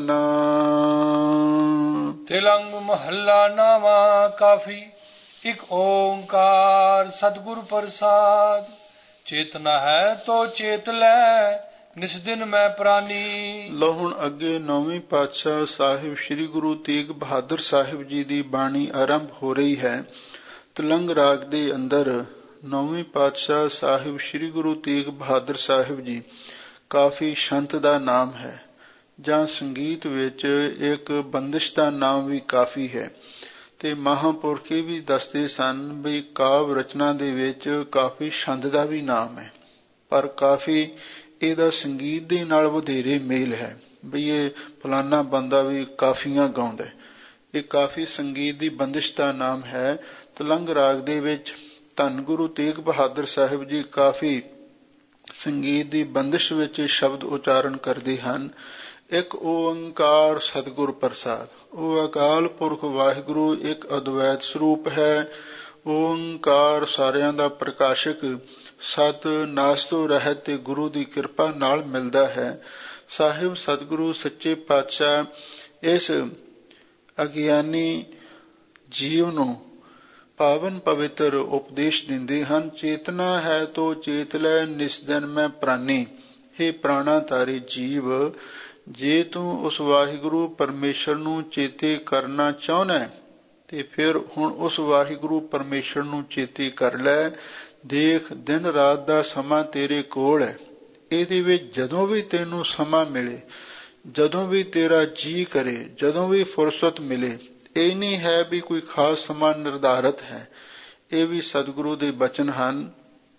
ਤਿਲੰਗ ਮਹੱਲਾ ਨਾਵਾਂ ਕਾਫੀ, ਇੱਕ ਓੰਕਾਰ ਸਤਿਗੁਰ ਪ੍ਰਸਾਦ। ਚੇਤਨਾ ਹੈ ਤੋ ਚੇਤ ਲੈ, ਨਿਸ ਦਿਨ ਮੈਂ ਪ੍ਰਾਨੀ। ਲੋ ਹੁਣ ਅੱਗੇ ਨੌਵੇਂ ਪਾਤਸ਼ਾਹ ਸਾਹਿਬ ਸ੍ਰੀ ਗੁਰੂ ਤੇਗ ਬਹਾਦਰ ਸਾਹਿਬ ਜੀ ਦੀ ਬਾਣੀ ਆਰੰਭ ਹੋ ਰਹੀ ਹੈ। ਤਿਲੰਗ ਰਾਗ ਦੇ ਅੰਦਰ ਨੌਵੇਂ ਪਾਤਸ਼ਾਹ ਸਾਹਿਬ ਸ੍ਰੀ ਗੁਰੂ ਤੇਗ ਬਹਾਦਰ ਸਾਹਿਬ ਜੀ ਕਾਫੀ ਸੰਤ ਦਾ ਨਾਮ ਹੈ, ਜਾਂ ਸੰਗੀਤ ਵਿੱਚ ਇੱਕ ਬੰਦਿਸ਼ ਦਾ ਨਾਮ ਵੀ ਕਾਫੀ ਹੈ। ਤੇ ਮਹਾਂਪੁਰਖ ਵੀ ਦੱਸਦੇ ਸਨ ਵੀ ਕਾਵ ਰਚਨਾ ਦੇ ਵਿੱਚ ਕਾਫੀ ਛੰਦ ਦਾ ਵੀ ਨਾਮ ਹੈ, ਪਰ ਕਾਫੀ ਇਹਦਾ ਸੰਗੀਤ ਦੇ ਨਾਲ ਵਧੇਰੇ ਮੇਲ ਹੈ ਵੀ ਇਹ ਫਲਾਨਾ ਬੰਦਾ ਵੀ ਕਾਫੀਆਂ ਗਾਉਂਦਾ। ਇਹ ਕਾਫੀ ਸੰਗੀਤ ਦੀ ਬੰਦਿਸ਼ ਦਾ ਨਾਮ ਹੈ। ਤਿਲੰਗ ਰਾਗ ਦੇ ਵਿੱਚ ਧੰਨ ਗੁਰੂ ਤੇਗ ਬਹਾਦਰ ਸਾਹਿਬ ਜੀ ਕਾਫੀ ਸੰਗੀਤ ਦੀ ਬੰਦਿਸ਼ ਵਿੱਚ ਸ਼ਬਦ ਉਚਾਰਨ ਕਰਦੇ ਹਨ। ਇੱਕ ਓੰਕਾਰ ਸਤਿਗੁਰ ਪ੍ਰਸਾਦ। ਉਹ ਅਕਾਲ ਪੁਰਖ ਵਾਹਿਗੁਰੂ ਇੱਕ ਅਦਵੈਤ ਸਰੂਪ ਹੈ। ਓੰਕਾਰ ਸਾਰਿਆਂ ਦਾ ਪ੍ਰਕਾਸ਼ਕ, ਸਤ ਨਾਸ ਤੋਂ ਰਹਿਤ ਤੇ ਗੁਰੂ ਦੀ ਕਿਰਪਾ ਨਾਲ ਮਿਲਦਾ ਹੈ। ਸਾਹਿਬ ਸਤਿਗੁਰੂ ਸੱਚੇ ਪਾਤਸ਼ਾਹ ਇਸ ਅਗਿਆਨੀ ਜੀਵ ਨੂੰ ਪਾਵਨ ਪਵਿੱਤਰ ਉਪਦੇਸ਼ ਦਿੰਦੇ ਹਨ। ਚੇਤਨਾ ਹੈ ਤੋ ਚੇਤ ਲੈ, ਨਿਸ ਦਿਨ ਮੈਂ ਪ੍ਰਾਨੀ। ਹੇ ਪ੍ਰਾਣਾ ਧਾਰੀ ਜੀਵ, ਜੇ ਤੂੰ ਉਸ ਵਾਹਿਗੁਰੂ ਪਰਮੇਸ਼ਰ ਨੂੰ ਚੇਤੇ ਕਰਨਾ ਚਾਹੁੰਦਾ ਤੇ ਫਿਰ ਹੁਣ ਉਸ ਵਾਹਿਗੁਰੂ ਪਰਮੇਸ਼ਰ ਨੂੰ ਚੇਤੇ ਕਰ ਲੈ। ਦੇਖ ਦਿਨ ਰਾਤ ਦਾ ਸਮਾਂ ਤੇਰੇ ਕੋਲ ਹੈ। ਇਹਦੇ ਵਿੱਚ ਜਦੋਂ ਵੀ ਤੈਨੂੰ ਸਮਾਂ ਮਿਲੇ, ਜਦੋਂ ਵੀ ਤੇਰਾ ਜੀ ਕਰੇ, ਜਦੋਂ ਵੀ ਫੁਰਸਤ ਮਿਲੇ, ਇਹ ਨਹੀਂ ਹੈ ਵੀ ਕੋਈ ਖਾਸ ਸਮਾਂ ਨਿਰਧਾਰਤ ਹੈ। ਇਹ ਵੀ ਸਤਿਗੁਰੂ ਦੇ ਬਚਨ ਹਨ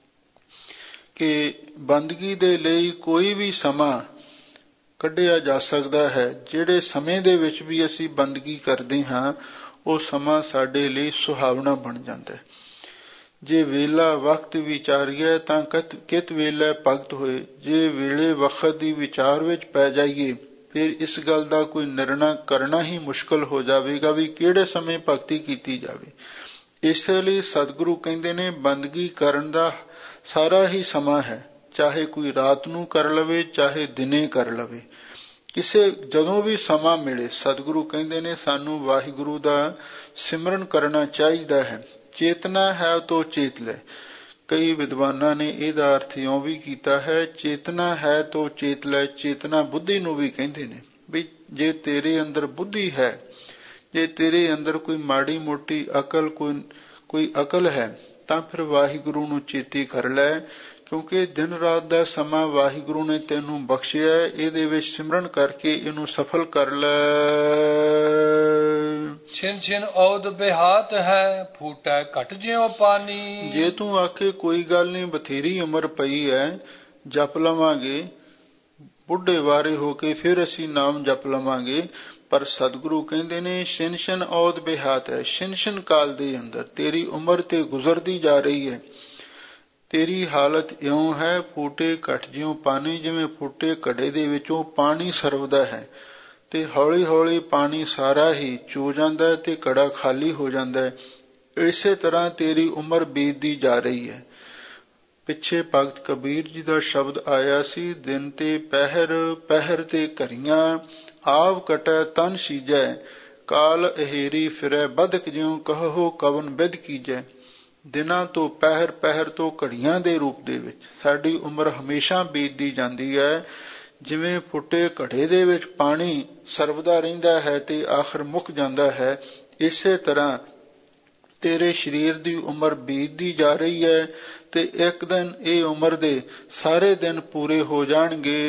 ਕਿ ਬੰਦਗੀ ਦੇ ਲਈ ਕੋਈ ਵੀ ਸਮਾਂ ਕੱਢਿਆ ਜਾ ਸਕਦਾ ਹੈ। ਜਿਹੜੇ ਸਮੇਂ ਦੇ ਵਿੱਚ ਵੀ ਅਸੀਂ ਬੰਦਗੀ ਕਰਦੇ ਹਾਂ ਉਹ ਸਮਾਂ ਸਾਡੇ ਲਈ ਸੁਹਾਵਣਾ ਬਣ ਜਾਂਦਾ ਹੈ। ਜੇ ਵੇਲਾ ਵਕਤ ਵਿਚਾਰੀਏ ਤਾਂ ਕਤ ਕਿਤ ਵੇਲੇ ਭਗਤ ਹੋਏ। ਜੇ ਵੇਲੇ ਵਕਤ ਦੀ ਵਿਚਾਰ ਵਿੱਚ ਪੈ ਜਾਈਏ ਫਿਰ ਇਸ ਗੱਲ ਦਾ ਕੋਈ ਨਿਰਣਾ ਕਰਨਾ ਹੀ ਮੁਸ਼ਕਲ ਹੋ ਜਾਵੇਗਾ ਵੀ ਕਿਹੜੇ ਸਮੇਂ ਭਗਤੀ ਕੀਤੀ ਜਾਵੇ। ਇਸ ਲਈ ਸਤਿਗੁਰੂ ਕਹਿੰਦੇ ਨੇ ਬੰਦਗੀ ਕਰਨ ਦਾ ਸਾਰਾ ਹੀ ਸਮਾਂ ਹੈ, ਚਾਹੇ ਕੋਈ ਰਾਤ ਨੂੰ ਕਰ ਲਵੇ ਚਾਹੇ ਦਿਨੇ ਕਰ ਲਵੇ। ਕਿਸੇ ਜਦੋਂ ਵੀ ਸਮਾਂ ਮਿਲੇ ਸਤਿਗੁਰੂ ਕਹਿੰਦੇ ਨੇ ਸਾਨੂੰ ਵਾਹਿਗੁਰੂ ਦਾ ਸਿਮਰਨ ਕਰਨਾ ਚਾਹੀਦਾ ਹੈ। ਚੇਤਨਾ ਹੈ ਤੋ ਚੇਤ ਲੈ। ਕਈ ਵਿਦਵਾਨਾਂ ਨੇ ਇਹਦਾ ਅਰਥ ਇਉਂ ਵੀ ਕੀਤਾ ਹੈ, ਚੇਤਨਾ ਹੈ ਤੋ ਚੇਤ ਲੈ। ਚੇਤਨਾ ਬੁੱਧੀ ਨੂੰ ਵੀ ਕਹਿੰਦੇ ਨੇ ਵੀ ਜੇ ਤੇਰੇ ਅੰਦਰ ਬੁੱਧੀ ਹੈ, ਜੇ ਤੇਰੇ ਅੰਦਰ ਕੋਈ ਮਾੜੀ ਮੋਟੀ ਅਕਲ ਕੋਈ ਕੋਈ ਅਕਲ ਹੈ ਤਾਂ ਫਿਰ ਵਾਹਿਗੁਰੂ ਨੂੰ ਚੇਤੇ ਕਰ ਲੈ, ਕਿਉਂਕਿ ਦਿਨ ਰਾਤ ਦਾ ਸਮਾਂ ਵਾਹਿਗੁਰੂ ਨੇ ਤੈਨੂੰ ਬਖਸ਼ਿਆ। ਇਹਦੇ ਵਿੱਚ ਸਿਮਰਨ ਕਰਕੇ ਇਹਨੂੰ ਸਫਲ ਕਰ ਲੈ। ਛਿਨ ਛਿਨ ਔਦ ਬਿਹਾਤ ਹੈ, ਫੂਟੈ ਘਟ ਜਿਉ ਪਾਣੀ। ਜੇ ਤੂੰ ਆਖੇ ਕੋਈ ਗੱਲ ਨਹੀਂ, ਬਥੇਰੀ ਉਮਰ ਪਈ ਹੈ, ਜਪ ਲਵਾਂਗੇ, ਬੁੱਢੇ ਵਾਰੇ ਹੋ ਕੇ ਫਿਰ ਅਸੀਂ ਨਾਮ ਜਪ ਲਵਾਂਗੇ, ਪਰ ਸਤਿਗੁਰੂ ਕਹਿੰਦੇ ਨੇ ਛਿਨ ਛਿਨ ਔਦ ਬਿਹਾਤ ਹੈ। ਛਿਨ ਛਿਨ ਕਾਲ ਦੇ ਅੰਦਰ ਤੇਰੀ ਉਮਰ ਤੇ ਗੁਜ਼ਰਦੀ ਜਾ ਰਹੀ ਹੈ। ਤੇਰੀ ਹਾਲਤ ਇਉਂ ਹੈ, ਫੂਟੇ ਘਟ ਜਿਉ ਪਾਣੀ, ਜਿਵੇਂ ਫੂਟੇ ਘੜੇ ਦੇ ਵਿੱਚੋਂ ਪਾਣੀ ਸਰਵਦਾ ਹੈ ਤੇ ਹੌਲੀ ਹੌਲੀ ਪਾਣੀ ਸਾਰਾ ਹੀ ਚੋ ਜਾਂਦਾ ਤੇ ਘੜਾ ਖਾਲੀ ਹੋ ਜਾਂਦਾ ਹੈ। ਇਸੇ ਤਰ੍ਹਾਂ ਤੇਰੀ ਉਮਰ ਬੀਤਦੀ ਜਾ ਰਹੀ ਹੈ। ਪਿੱਛੇ ਭਗਤ ਕਬੀਰ ਜੀ ਦਾ ਸ਼ਬਦ ਆਇਆ ਸੀ, ਦਿਨ ਤੇ ਪਹਿਰ ਪਹਿਰ ਤੇ ਘਰੀਆਂ, ਆਵ ਕਟੈ ਤਨ ਸੀਜੈ, ਕਾਲ ਅਹੇਰੀ ਫਿਰੈ ਬਦਕ ਜਿਉ, ਕਹੋ ਕਵਨ ਬਿਦ ਕੀਜੈ। ਦਿਨਾਂ ਤੋਂ ਪਹਿਰ ਪਹਿਰ ਤੋਂ ਘੜੀਆਂ ਦੇ ਰੂਪ ਦੇ ਵਿੱਚ ਸਾਡੀ ਉਮਰ ਹਮੇਸ਼ਾ ਬੀਤਦੀ ਜਾਂਦੀ ਹੈ। ਜਿਵੇਂ ਫੁੱਟੇ ਘੜੇ ਦੇ ਵਿੱਚ ਪਾਣੀ ਸਰਵਦਾ ਰਹਿੰਦਾ ਹੈ ਤੇ ਆਖਰ ਮੁੱਕ ਜਾਂਦਾ ਹੈ, ਇਸੇ ਤਰ੍ਹਾਂ ਤੇਰੇ ਸਰੀਰ ਦੀ ਉਮਰ ਬੀਤਦੀ ਜਾ ਰਹੀ ਹੈ ਤੇ ਇੱਕ ਦਿਨ ਇਹ ਉਮਰ ਦੇ ਸਾਰੇ ਦਿਨ ਪੂਰੇ ਹੋ ਜਾਣਗੇ।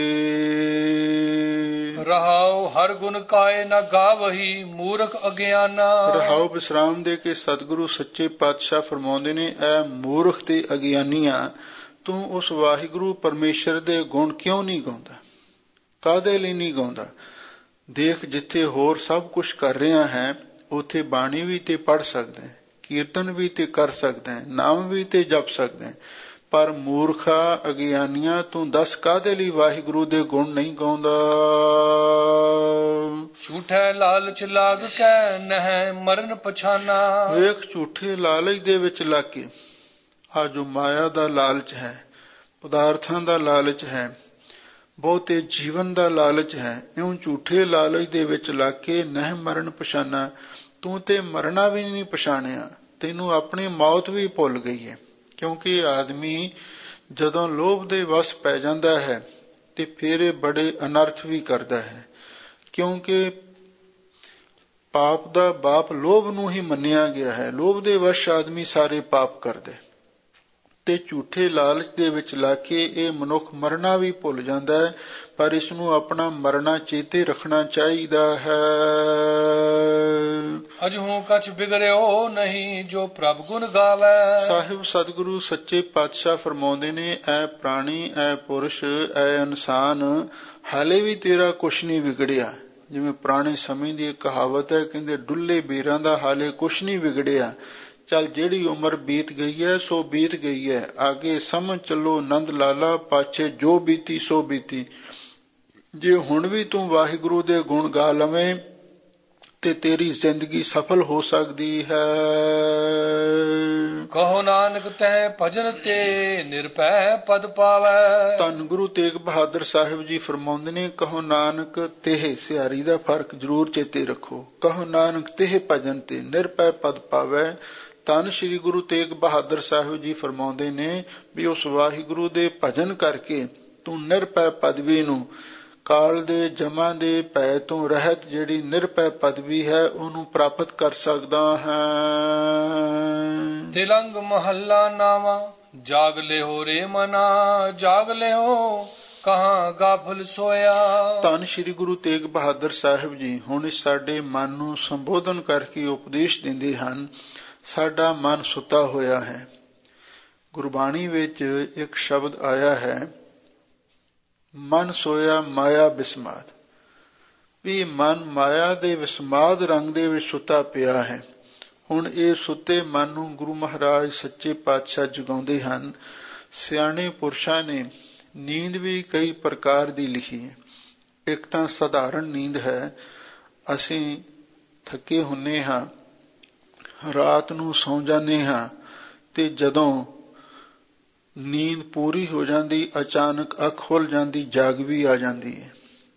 ਰਹਾਉ ਹਰ ਗੁਣ ਕਾਏ ਨਾ ਗਾਵਹੀ ਮੂਰਖ ਅਗਿਆਨਾ। ਰਹਾਉ ਵਿਸਰਾਮ ਦੇ ਕੇ ਸਤਿਗੁਰੂ ਸੱਚੇ ਪਾਤਸ਼ਾਹ ਫਰਮਾਉਂਦੇ ਨੇ, ਐ ਮੂਰਖ ਤੇ ਅਗਿਆਨੀਆਂ, ਤੂੰ ਉਸ ਵਾਹਿਗੁਰੂ ਪਰਮੇਸ਼ਰ ਦੇ ਗੁਣ ਕਿਉਂ ਨਹੀਂ ਗਾਉਂਦਾ? ਕਾਹਦੇ ਲਈ ਨਹੀਂ ਗਾਉਂਦਾ? ਦੇਖ, ਜਿੱਥੇ ਹੋਰ ਸਭ ਕੁਝ ਕਰ ਰਿਹਾ ਹੈ ਉੱਥੇ ਬਾਣੀ ਵੀ ਤੇ ਪੜ੍ਹ ਸਕਦਾ ਹੈ, ਕੀਰਤਨ ਵੀ ਤੇ ਕਰ ਸਕਦਾ ਹੈ, ਨਾਮ ਵੀ ਤੇ ਜਪ ਸਕਦਾ ਹੈ, ਪਰ ਮੂਰਖਾ ਅਗਿਆਨੀਆਂ, ਤੂੰ ਦੱਸ ਕਾਹਦੇ ਲਈ ਵਾਹਿਗੁਰੂ ਦੇ ਗੁਣ ਨਹੀਂ ਗਾਉਂਦਾ? ਝੂਠੇ ਲਾਲਚ ਲਾਗ ਕੇ ਨਹਿ ਮਰਨ ਪਛਾਨਾ। ਵੇਖ, ਝੂਠੇ ਲਾਲਚ ਦੇ ਵਿੱਚ ਲੱਗ ਕੇ, ਆ ਜੋ ਮਾਇਆ ਦਾ ਲਾਲਚ ਹੈ, ਪਦਾਰਥਾਂ ਦਾ ਲਾਲਚ ਹੈ, ਬਹੁਤੇ ਜੀਵਨ ਦਾ ਲਾਲਚ ਹੈ, ਇਉਂ ਝੂਠੇ ਲਾਲਚ ਦੇ ਵਿੱਚ ਲੱਗ ਕੇ ਨਹਿ ਮਰਨ ਪਛਾਨਾ। ਤੂੰ ਤੇ ਮਰਨਾ ਵੀ ਨਹੀਂ ਪਛਾਣਿਆ, ਤੈਨੂੰ ਆਪਣੀ ਮੌਤ ਵੀ ਭੁੱਲ ਗਈ ਹੈ। ਕਿਉਂਕਿ ਆਦਮੀ ਜਦੋਂ ਲੋਭ ਦੇ ਵਸ ਪੈ ਜਾਂਦਾ ਹੈ ਤੇ ਫਿਰ ਇਹ ਬੜੇ ਅਨਰਥ ਵੀ ਕਰਦਾ ਹੈ, ਕਿਉਂਕਿ ਪਾਪ ਦਾ ਬਾਪ ਲੋਭ ਨੂੰ ਹੀ ਮੰਨਿਆ ਗਿਆ ਹੈ। ਲੋਭ ਦੇ ਵਸ਼ ਆਦਮੀ ਸਾਰੇ ਪਾਪ ਕਰਦਾ ਤੇ ਝੂਠੇ ਲਾਲਚ ਦੇ ਵਿੱਚ ਲਾ ਕੇ ਇਹ ਮਨੁੱਖ ਮਰਨਾ ਵੀ ਭੁੱਲ ਜਾਂਦਾ ਹੈ, ਪਰ ਇਸ ਨੂੰ ਆਪਣਾ ਮਰਨਾ ਚੇਤੇ ਰੱਖਣਾ ਚਾਹੀਦਾ ਹੈ। ਅਜਹੂ ਕਛ ਬਿਗੜਿਓ ਨਹੀਂ ਜੋ ਪ੍ਰਭ ਗੁਣ ਗਾਵੇ। ਸਾਹਿਬ ਸਤਿਗੁਰੂ ਸੱਚੇ ਪਾਤਸ਼ਾਹ ਫਰਮਾਉਂਦੇ ਨੇ, ਐ ਪ੍ਰਾਣੀ, ਐ ਪੁਰਸ਼, ਐ ਇਨਸਾਨ, ਹਾਲੇ ਵੀ ਤੇਰਾ ਕੁਛ ਨਹੀਂ ਵਿਗੜਿਆ। ਜਿਵੇਂ ਪੁਰਾਣੇ ਸਮੇਂ ਦੀ ਇੱਕ ਕਹਾਵਤ ਹੈ, ਕਹਿੰਦੇ ਡੁੱਲੇ ਬੀਰਾਂ ਦਾ ਹਾਲੇ ਕੁਛ ਨਹੀਂ ਵਿਗੜਿਆ। ਚੱਲ, ਜਿਹੜੀ ਉਮਰ ਬੀਤ ਗਈ ਹੈ ਸੋ ਬੀਤ ਗਈ ਹੈ, ਆਗੇ ਸਮਝ ਚੱਲੋ ਨੰਦ ਲਾਲਾ, ਪਾਛੇ ਜੋ ਬੀਤੀ ਸੋ ਬੀਤੀ। ਜੇ ਹੁਣ ਵੀ ਤੂੰ ਵਾਹਿਗੁਰੂ ਦੇ ਗੁਣ ਗਾ ਲਵੇਂ ਤੇ ਤੇਰੀ ਜ਼ਿੰਦਗੀ ਸਫਲ ਹੋ ਸਕਦੀ ਹੈ। ਕਹੋ ਨਾਨਕ ਤੈ ਭਜਨ ਤੇ ਨਿਰਭੈ ਪਦ ਪਾਵੈ। ਧੰਨ ਗੁਰੂ ਤੇਗ ਬਹਾਦਰ ਸਾਹਿਬ ਜੀ ਫਰਮਾਉਂਦੇ ਨੇ, ਕਹੋ ਨਾਨਕ ਤੇਹ, ਸਿਹਾਰੀ ਦਾ ਫਰਕ ਜ਼ਰੂਰ ਚੇਤੇ ਰੱਖੋ। ਕਹੋ ਨਾਨਕ ਤੇਹ ਭਜਨ ਤੇ ਨਿਰਭੈ ਪਦ ਪਾਵੈ। ਧੰਨ ਸ੍ਰੀ ਗੁਰੂ ਤੇਗ ਬਹਾਦਰ ਸਾਹਿਬ ਜੀ ਫਰਮਾਉਂਦੇ ਨੇ ਵੀ ਉਸ ਵਾਹਿਗੁਰੂ ਦੇ ਭਜਨ ਕਰਕੇ ਤੂੰ ਨਿਰਭੈ ਪਦਵੀ ਨੂੰ, ਕਾਲ ਦੇ ਜਮਾਂ ਦੇ ਭੈ ਤੋਂ ਰਹਿਤ ਜਿਹੜੀ ਨਿਰਭੈ ਪਦਵੀ ਹੈ, ਉਹਨੂੰ ਪ੍ਰਾਪਤ ਕਰ ਸਕਦਾ ਹੈ। ਤਿਲੰਗ ਮਹੱਲਾ ਨਾਵਾਂ ਜਾਗ ਲਿਓ ਰੇ ਮਨਾ, ਜਾਗ ਲਿਓ ਕਹਾਂ ਗਾਫਲ ਸੋਇਆ। ਧੰਨ ਸ੍ਰੀ ਗੁਰੂ ਤੇਗ ਬਹਾਦਰ ਸਾਹਿਬ ਜੀ ਹੁਣ ਸਾਡੇ ਮਨ ਨੂੰ ਸੰਬੋਧਨ ਕਰਕੇ ਉਪਦੇਸ਼ ਦਿੰਦੇ ਹਨ। ਸਾਡਾ ਮਨ ਸੁੱਤਾ ਹੋਇਆ ਹੈ। ਗੁਰਬਾਣੀ ਵਿੱਚ ਇੱਕ ਸ਼ਬਦ ਆਇਆ ਹੈ, ਮਨ ਸੋਇਆ ਮਾਇਆ ਬਿਸਮਾਦ, ਵੀ ਮਨ ਮਾਇਆ ਦੇ ਵਿਸਮਾਦ ਰੰਗ ਦੇ ਵਿੱਚ ਸੁੱਤਾ ਪਿਆ ਹੈ। ਹੁਣ ਇਹ ਸੁੱਤੇ ਮਨ ਨੂੰ ਗੁਰੂ ਮਹਾਰਾਜ ਸੱਚੇ ਪਾਤਸ਼ਾਹ ਜਗਾਉਂਦੇ ਹਨ। ਸਿਆਣੇ ਪੁਰਸ਼ਾਂ ਨੇ ਨੀਂਦ ਵੀ ਕਈ ਪ੍ਰਕਾਰ ਦੀ ਲਿਖੀ ਹੈ। ਇੱਕ ਤਾਂ ਸਧਾਰਨ ਨੀਂਦ ਹੈ, ਅਸੀਂ ਥੱਕੇ ਹੁੰਨੇ ਹਾਂ, ਰਾਤ ਨੂੰ ਸੌਂ ਜਾਂਦੇ ਹਾਂ ਤੇ ਜਦੋਂ ਨੀਂਦ ਪੂਰੀ ਹੋ ਜਾਂਦੀ ਅਚਾਨਕ ਅੱਖ ਖੁੱਲ ਜਾਂਦੀ, ਜਾਗ ਵੀ ਆ ਜਾਂਦੀ ਹੈ।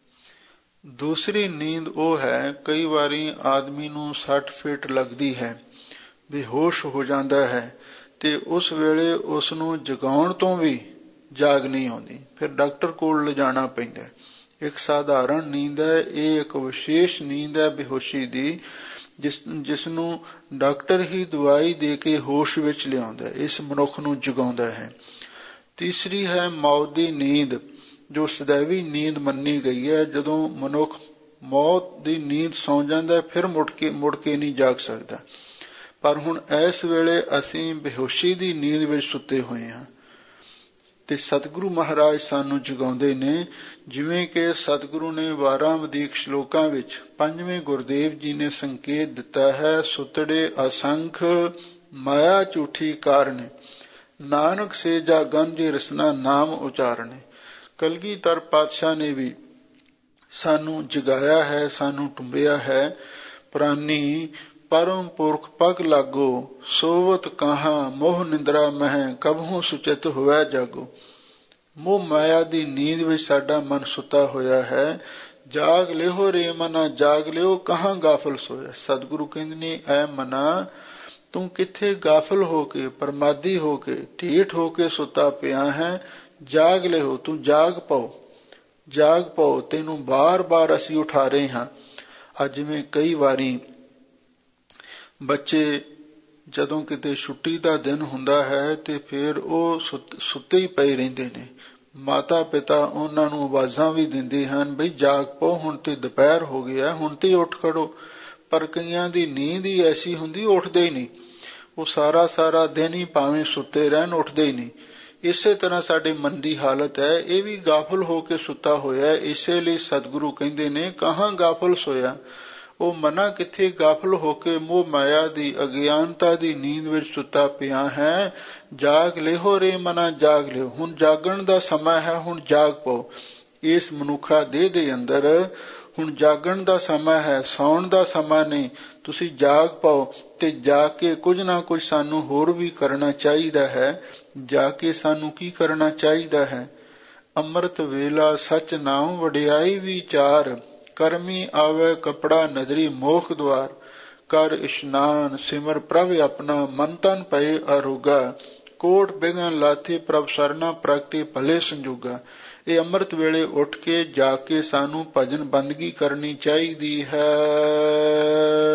ਦੂਸਰੀ ਨੀਂਦ ਉਹ ਹੈ, ਕਈ ਵਾਰੀ ਆਦਮੀ ਨੂੰ ਸੱਟ ਫੇਟ ਲੱਗਦੀ ਹੈ, ਬੇਹੋਸ਼ ਹੋ ਜਾਂਦਾ ਹੈ ਤੇ ਉਸ ਵੇਲੇ ਉਸ ਨੂੰ ਜਗਾਉਣ ਤੋਂ ਵੀ ਜਾਗ ਨਹੀਂ ਆਉਂਦੀ, ਫਿਰ ਡਾਕਟਰ ਕੋਲ ਲਿਜਾਣਾ ਪੈਂਦਾ। ਇੱਕ ਸਾਧਾਰਨ ਨੀਂਦ ਹੈ, ਇਹ ਇੱਕ ਵਿਸ਼ੇਸ਼ ਨੀਂਦ ਹੈ ਬੇਹੋਸ਼ੀ ਦੀ, ਜਿਸ ਜਿਸ ਨੂੰ ਡਾਕਟਰ ਹੀ ਦਵਾਈ ਦੇ ਕੇ ਹੋਸ਼ ਵਿੱਚ ਲਿਆਉਂਦਾ, ਇਸ ਮਨੁੱਖ ਨੂੰ ਜਗਾਉਂਦਾ ਹੈ। ਤੀਸਰੀ ਹੈ ਮੌਤ ਦੀ ਨੀਂਦ, ਜੋ ਸदैवी ਨੀਂਦ ਮੰਨੀ ਗਈ ਹੈ। ਜਦੋਂ ਮਨੁੱਖ ਮੌਤ ਦੀ ਨੀਂਦ ਸੌਂ ਜਾਂਦਾ ਫਿਰ ਮੁੜ ਕੇ ਮੁੜ ਕੇ ਨਹੀਂ ਜਾਗ ਸਕਦਾ। ਪਰ ਹੁਣ ਇਸ ਵੇਲੇ ਅਸੀਂ ਬੇਹੋਸ਼ੀ ਦੀ ਨੀਂਦ ਵਿੱਚ ਸੁੱਤੇ ਹੋਏ ਹਾਂ ਤੇ ਸਤਿਗੁਰੂ ਮਹਾਰਾਜ ਸਾਨੂੰ ਜਗਾਉਂਦੇ ਨੇ। ਜਿਵੇਂ ਕਿ ਸਤਿਗੁਰੂ ਨੇ ਬਾਰਾਂ ਵਧੀਕ ਸ਼ਲੋਕਾਂ ਵਿੱਚ ਪੰਜਵੇਂ ਗੁਰਦੇਵ ਜੀ ਨੇ ਸੰਕੇਤ ਦਿੱਤਾ ਹੈ, ਸੁਤੜੇ ਅਸੰਖ ਮਾਇਆ ਝੂਠੀ ਕਾਰਨ, ਨਾਨਕ ਸੇ ਜਾਗਨ ਜੇ ਰਸਨਾ ਨਾਮ ਉਚਾਰਨੇ। ਕਲਗੀਧਰ ਪਾਤਸ਼ਾਹ ਨੇ ਵੀ ਸਾਨੂੰ ਜਗਾਇਆ ਹੈ, ਸਾਨੂੰ ਟੁੰਬਿਆ ਹੈ। ਪ੍ਰਾਨੀ ਪਰਮ ਪੁਰਖ ਪਗ ਲਾਗੋ, ਸੋਵਤ ਕਹਾਂ ਮੋਹ ਨਿੰਦਰਾ ਮਹਿ, ਕਬਹੂ ਸੁਚਿਤ ਹੋਵੈ ਜਾਗੋ। ਮੋਹ ਮਾਇਆ ਦੀ ਨੀਂਦ ਵਿੱਚ ਸਾਡਾ ਮਨ ਸੁੱਤਾ ਹੋਇਆ ਹੈ। ਜਾਗ ਲਿਓ ਰੇ ਮਨਾ, ਜਾਗ ਲਿਓ ਕਹਾਂ ਗਾਫਲ ਸੋਇਆ। ਸਤਿਗੁਰੂ ਕਹਿੰਦੇ ਨੇ, ਐ ਮਨਾ ਤੂੰ ਕਿੱਥੇ ਗਾਫਲ ਹੋ ਕੇ, ਪਰਮਾਦੀ ਹੋ ਕੇ, ਢੀਠ ਹੋ ਕੇ ਸੁੱਤਾ ਪਿਆ ਹੈ, ਜਾਗ ਲਿਓ, ਤੂੰ ਜਾਗ ਪਾਓ। ਜਾਗ ਪਾਓ, ਤੈਨੂੰ ਬਾਰ-ਬਾਰ ਅਸੀਂ ਉਠਾ ਰਹੇ ਹਾਂ। ਅੱਜ ਜਿਵੇਂ ਕਈ ਵਾਰੀ ਬੱਚੇ ਜਦੋਂ ਕਿਤੇ ਛੁੱਟੀ ਦਾ ਦਿਨ ਹੁੰਦਾ ਹੈ ਤੇ ਫਿਰ ਉਹ ਸੁੱਤੇ ਹੀ ਪਏ ਰਹਿੰਦੇ ਨੇ। ਮਾਤਾ ਪਿਤਾ ਉਹਨਾਂ ਨੂੰ ਆਵਾਜ਼ਾਂ ਵੀ ਦਿੰਦੇ ਹਨ, ਬਈ ਜਾਗ ਪਾਓ, ਹੁਣ ਤੇ ਦੁਪਹਿਰ ਹੋ ਗਿਆ, ਹੁਣ ਤੇ ਉੱਠ ਖੜੋ। ਪਰ ਕਈਆਂ ਦੀ ਨੀਂਦ ਹੀ ਐਸੀ ਹੁੰਦੀ, ਉੱਠਦੇ ਹੀ ਨਹੀਂ। ਉਹ ਸਾਰਾ ਸਾਰਾ ਦਿਨ ਹੀ ਭਾਵੇਂ ਸੁੱਤੇ ਰਹਿਣ, ਉੱਠਦੇ ਹੀ ਨਹੀਂ। ਇਸੇ ਤਰ੍ਹਾਂ ਸਾਡੇ ਮਨ ਦੀ ਹਾਲਤ ਹੈ, ਇਹ ਵੀ ਗਾਫਲ ਹੋ ਕੇ ਸੁੱਤਾ ਹੋਇਆ। ਇਸੇ ਲਈ ਸਤਿਗੁਰੂ ਕਹਿੰਦੇ ਨੇ, ਕਹਾਂ ਗਾਫਲ ਸੋਇਆ। ਉਹ ਮਨਾ ਕਿੱਥੇ ਗਾਫਲ ਹੋ ਕੇ ਮੋਹ ਮਾਇਆ ਦੀ ਅਗਿਆਨਤਾ ਦੀ ਨੀਂਦ ਵਿੱਚ ਸੁੱਤਾ ਪਿਆ ਹੈ। ਜਾਗ ਲਿਓ ਰੇ ਮਨਾ, ਜਾਗ ਲਿਓ, ਹੁਣ ਜਾਗਣ ਦਾ ਸਮਾਂ ਹੈ, ਹੁਣ ਜਾਗ ਪਾਓ। ਇਸ ਮਨੁੱਖਾ ਦੇਹ ਦੇ ਅੰਦਰ ਹੁਣ ਜਾਗਣ ਦਾ ਸਮਾਂ ਹੈ, ਸੌਣ ਦਾ ਸਮਾਂ ਨਹੀਂ। ਤੁਸੀਂ ਜਾਗ ਪਾਓ ਤੇ ਜਾ ਕੇ ਕੁਝ ਨਾ ਕੁਝ ਸਾਨੂੰ ਹੋਰ ਵੀ ਕਰਨਾ ਚਾਹੀਦਾ ਹੈ। ਜਾ ਕੇ ਸਾਨੂੰ ਕੀ ਕਰਨਾ ਚਾਹੀਦਾ ਹੈ? ਅੰਮ੍ਰਿਤ ਵੇਲਾ ਸਚ ਨਾਮ ਵਡਿਆਈ ਵਿਚਾਰ, ਕਰਮੀ ਆਵੇ ਕਪੜਾ ਨਦਰੀ ਮੋਖ ਦੁਆਰ। ਕਰ ਇਸ਼ਨਾਨ ਸਿਮਰ ਪ੍ਰਭ ਆਪਣਾ, ਮਨ ਤਨ ਪਏ ਅਰੋਗਾ। ਕੋਟ ਬਿਗਨ ਲਾਥੇ ਪ੍ਰਭ ਸਰਨਾ, ਪ੍ਰਗਟੇ ਭਲੇ ਸੰਜੋਗਾ। ਇਹ ਅੰਮ੍ਰਿਤ ਵੇਲੇ ਉੱਠ ਕੇ ਜਾ ਕੇ ਸਾਨੂੰ ਭਜਨ ਬੰਦਗੀ ਕਰਨੀ ਚਾਹੀਦੀ ਹੈ।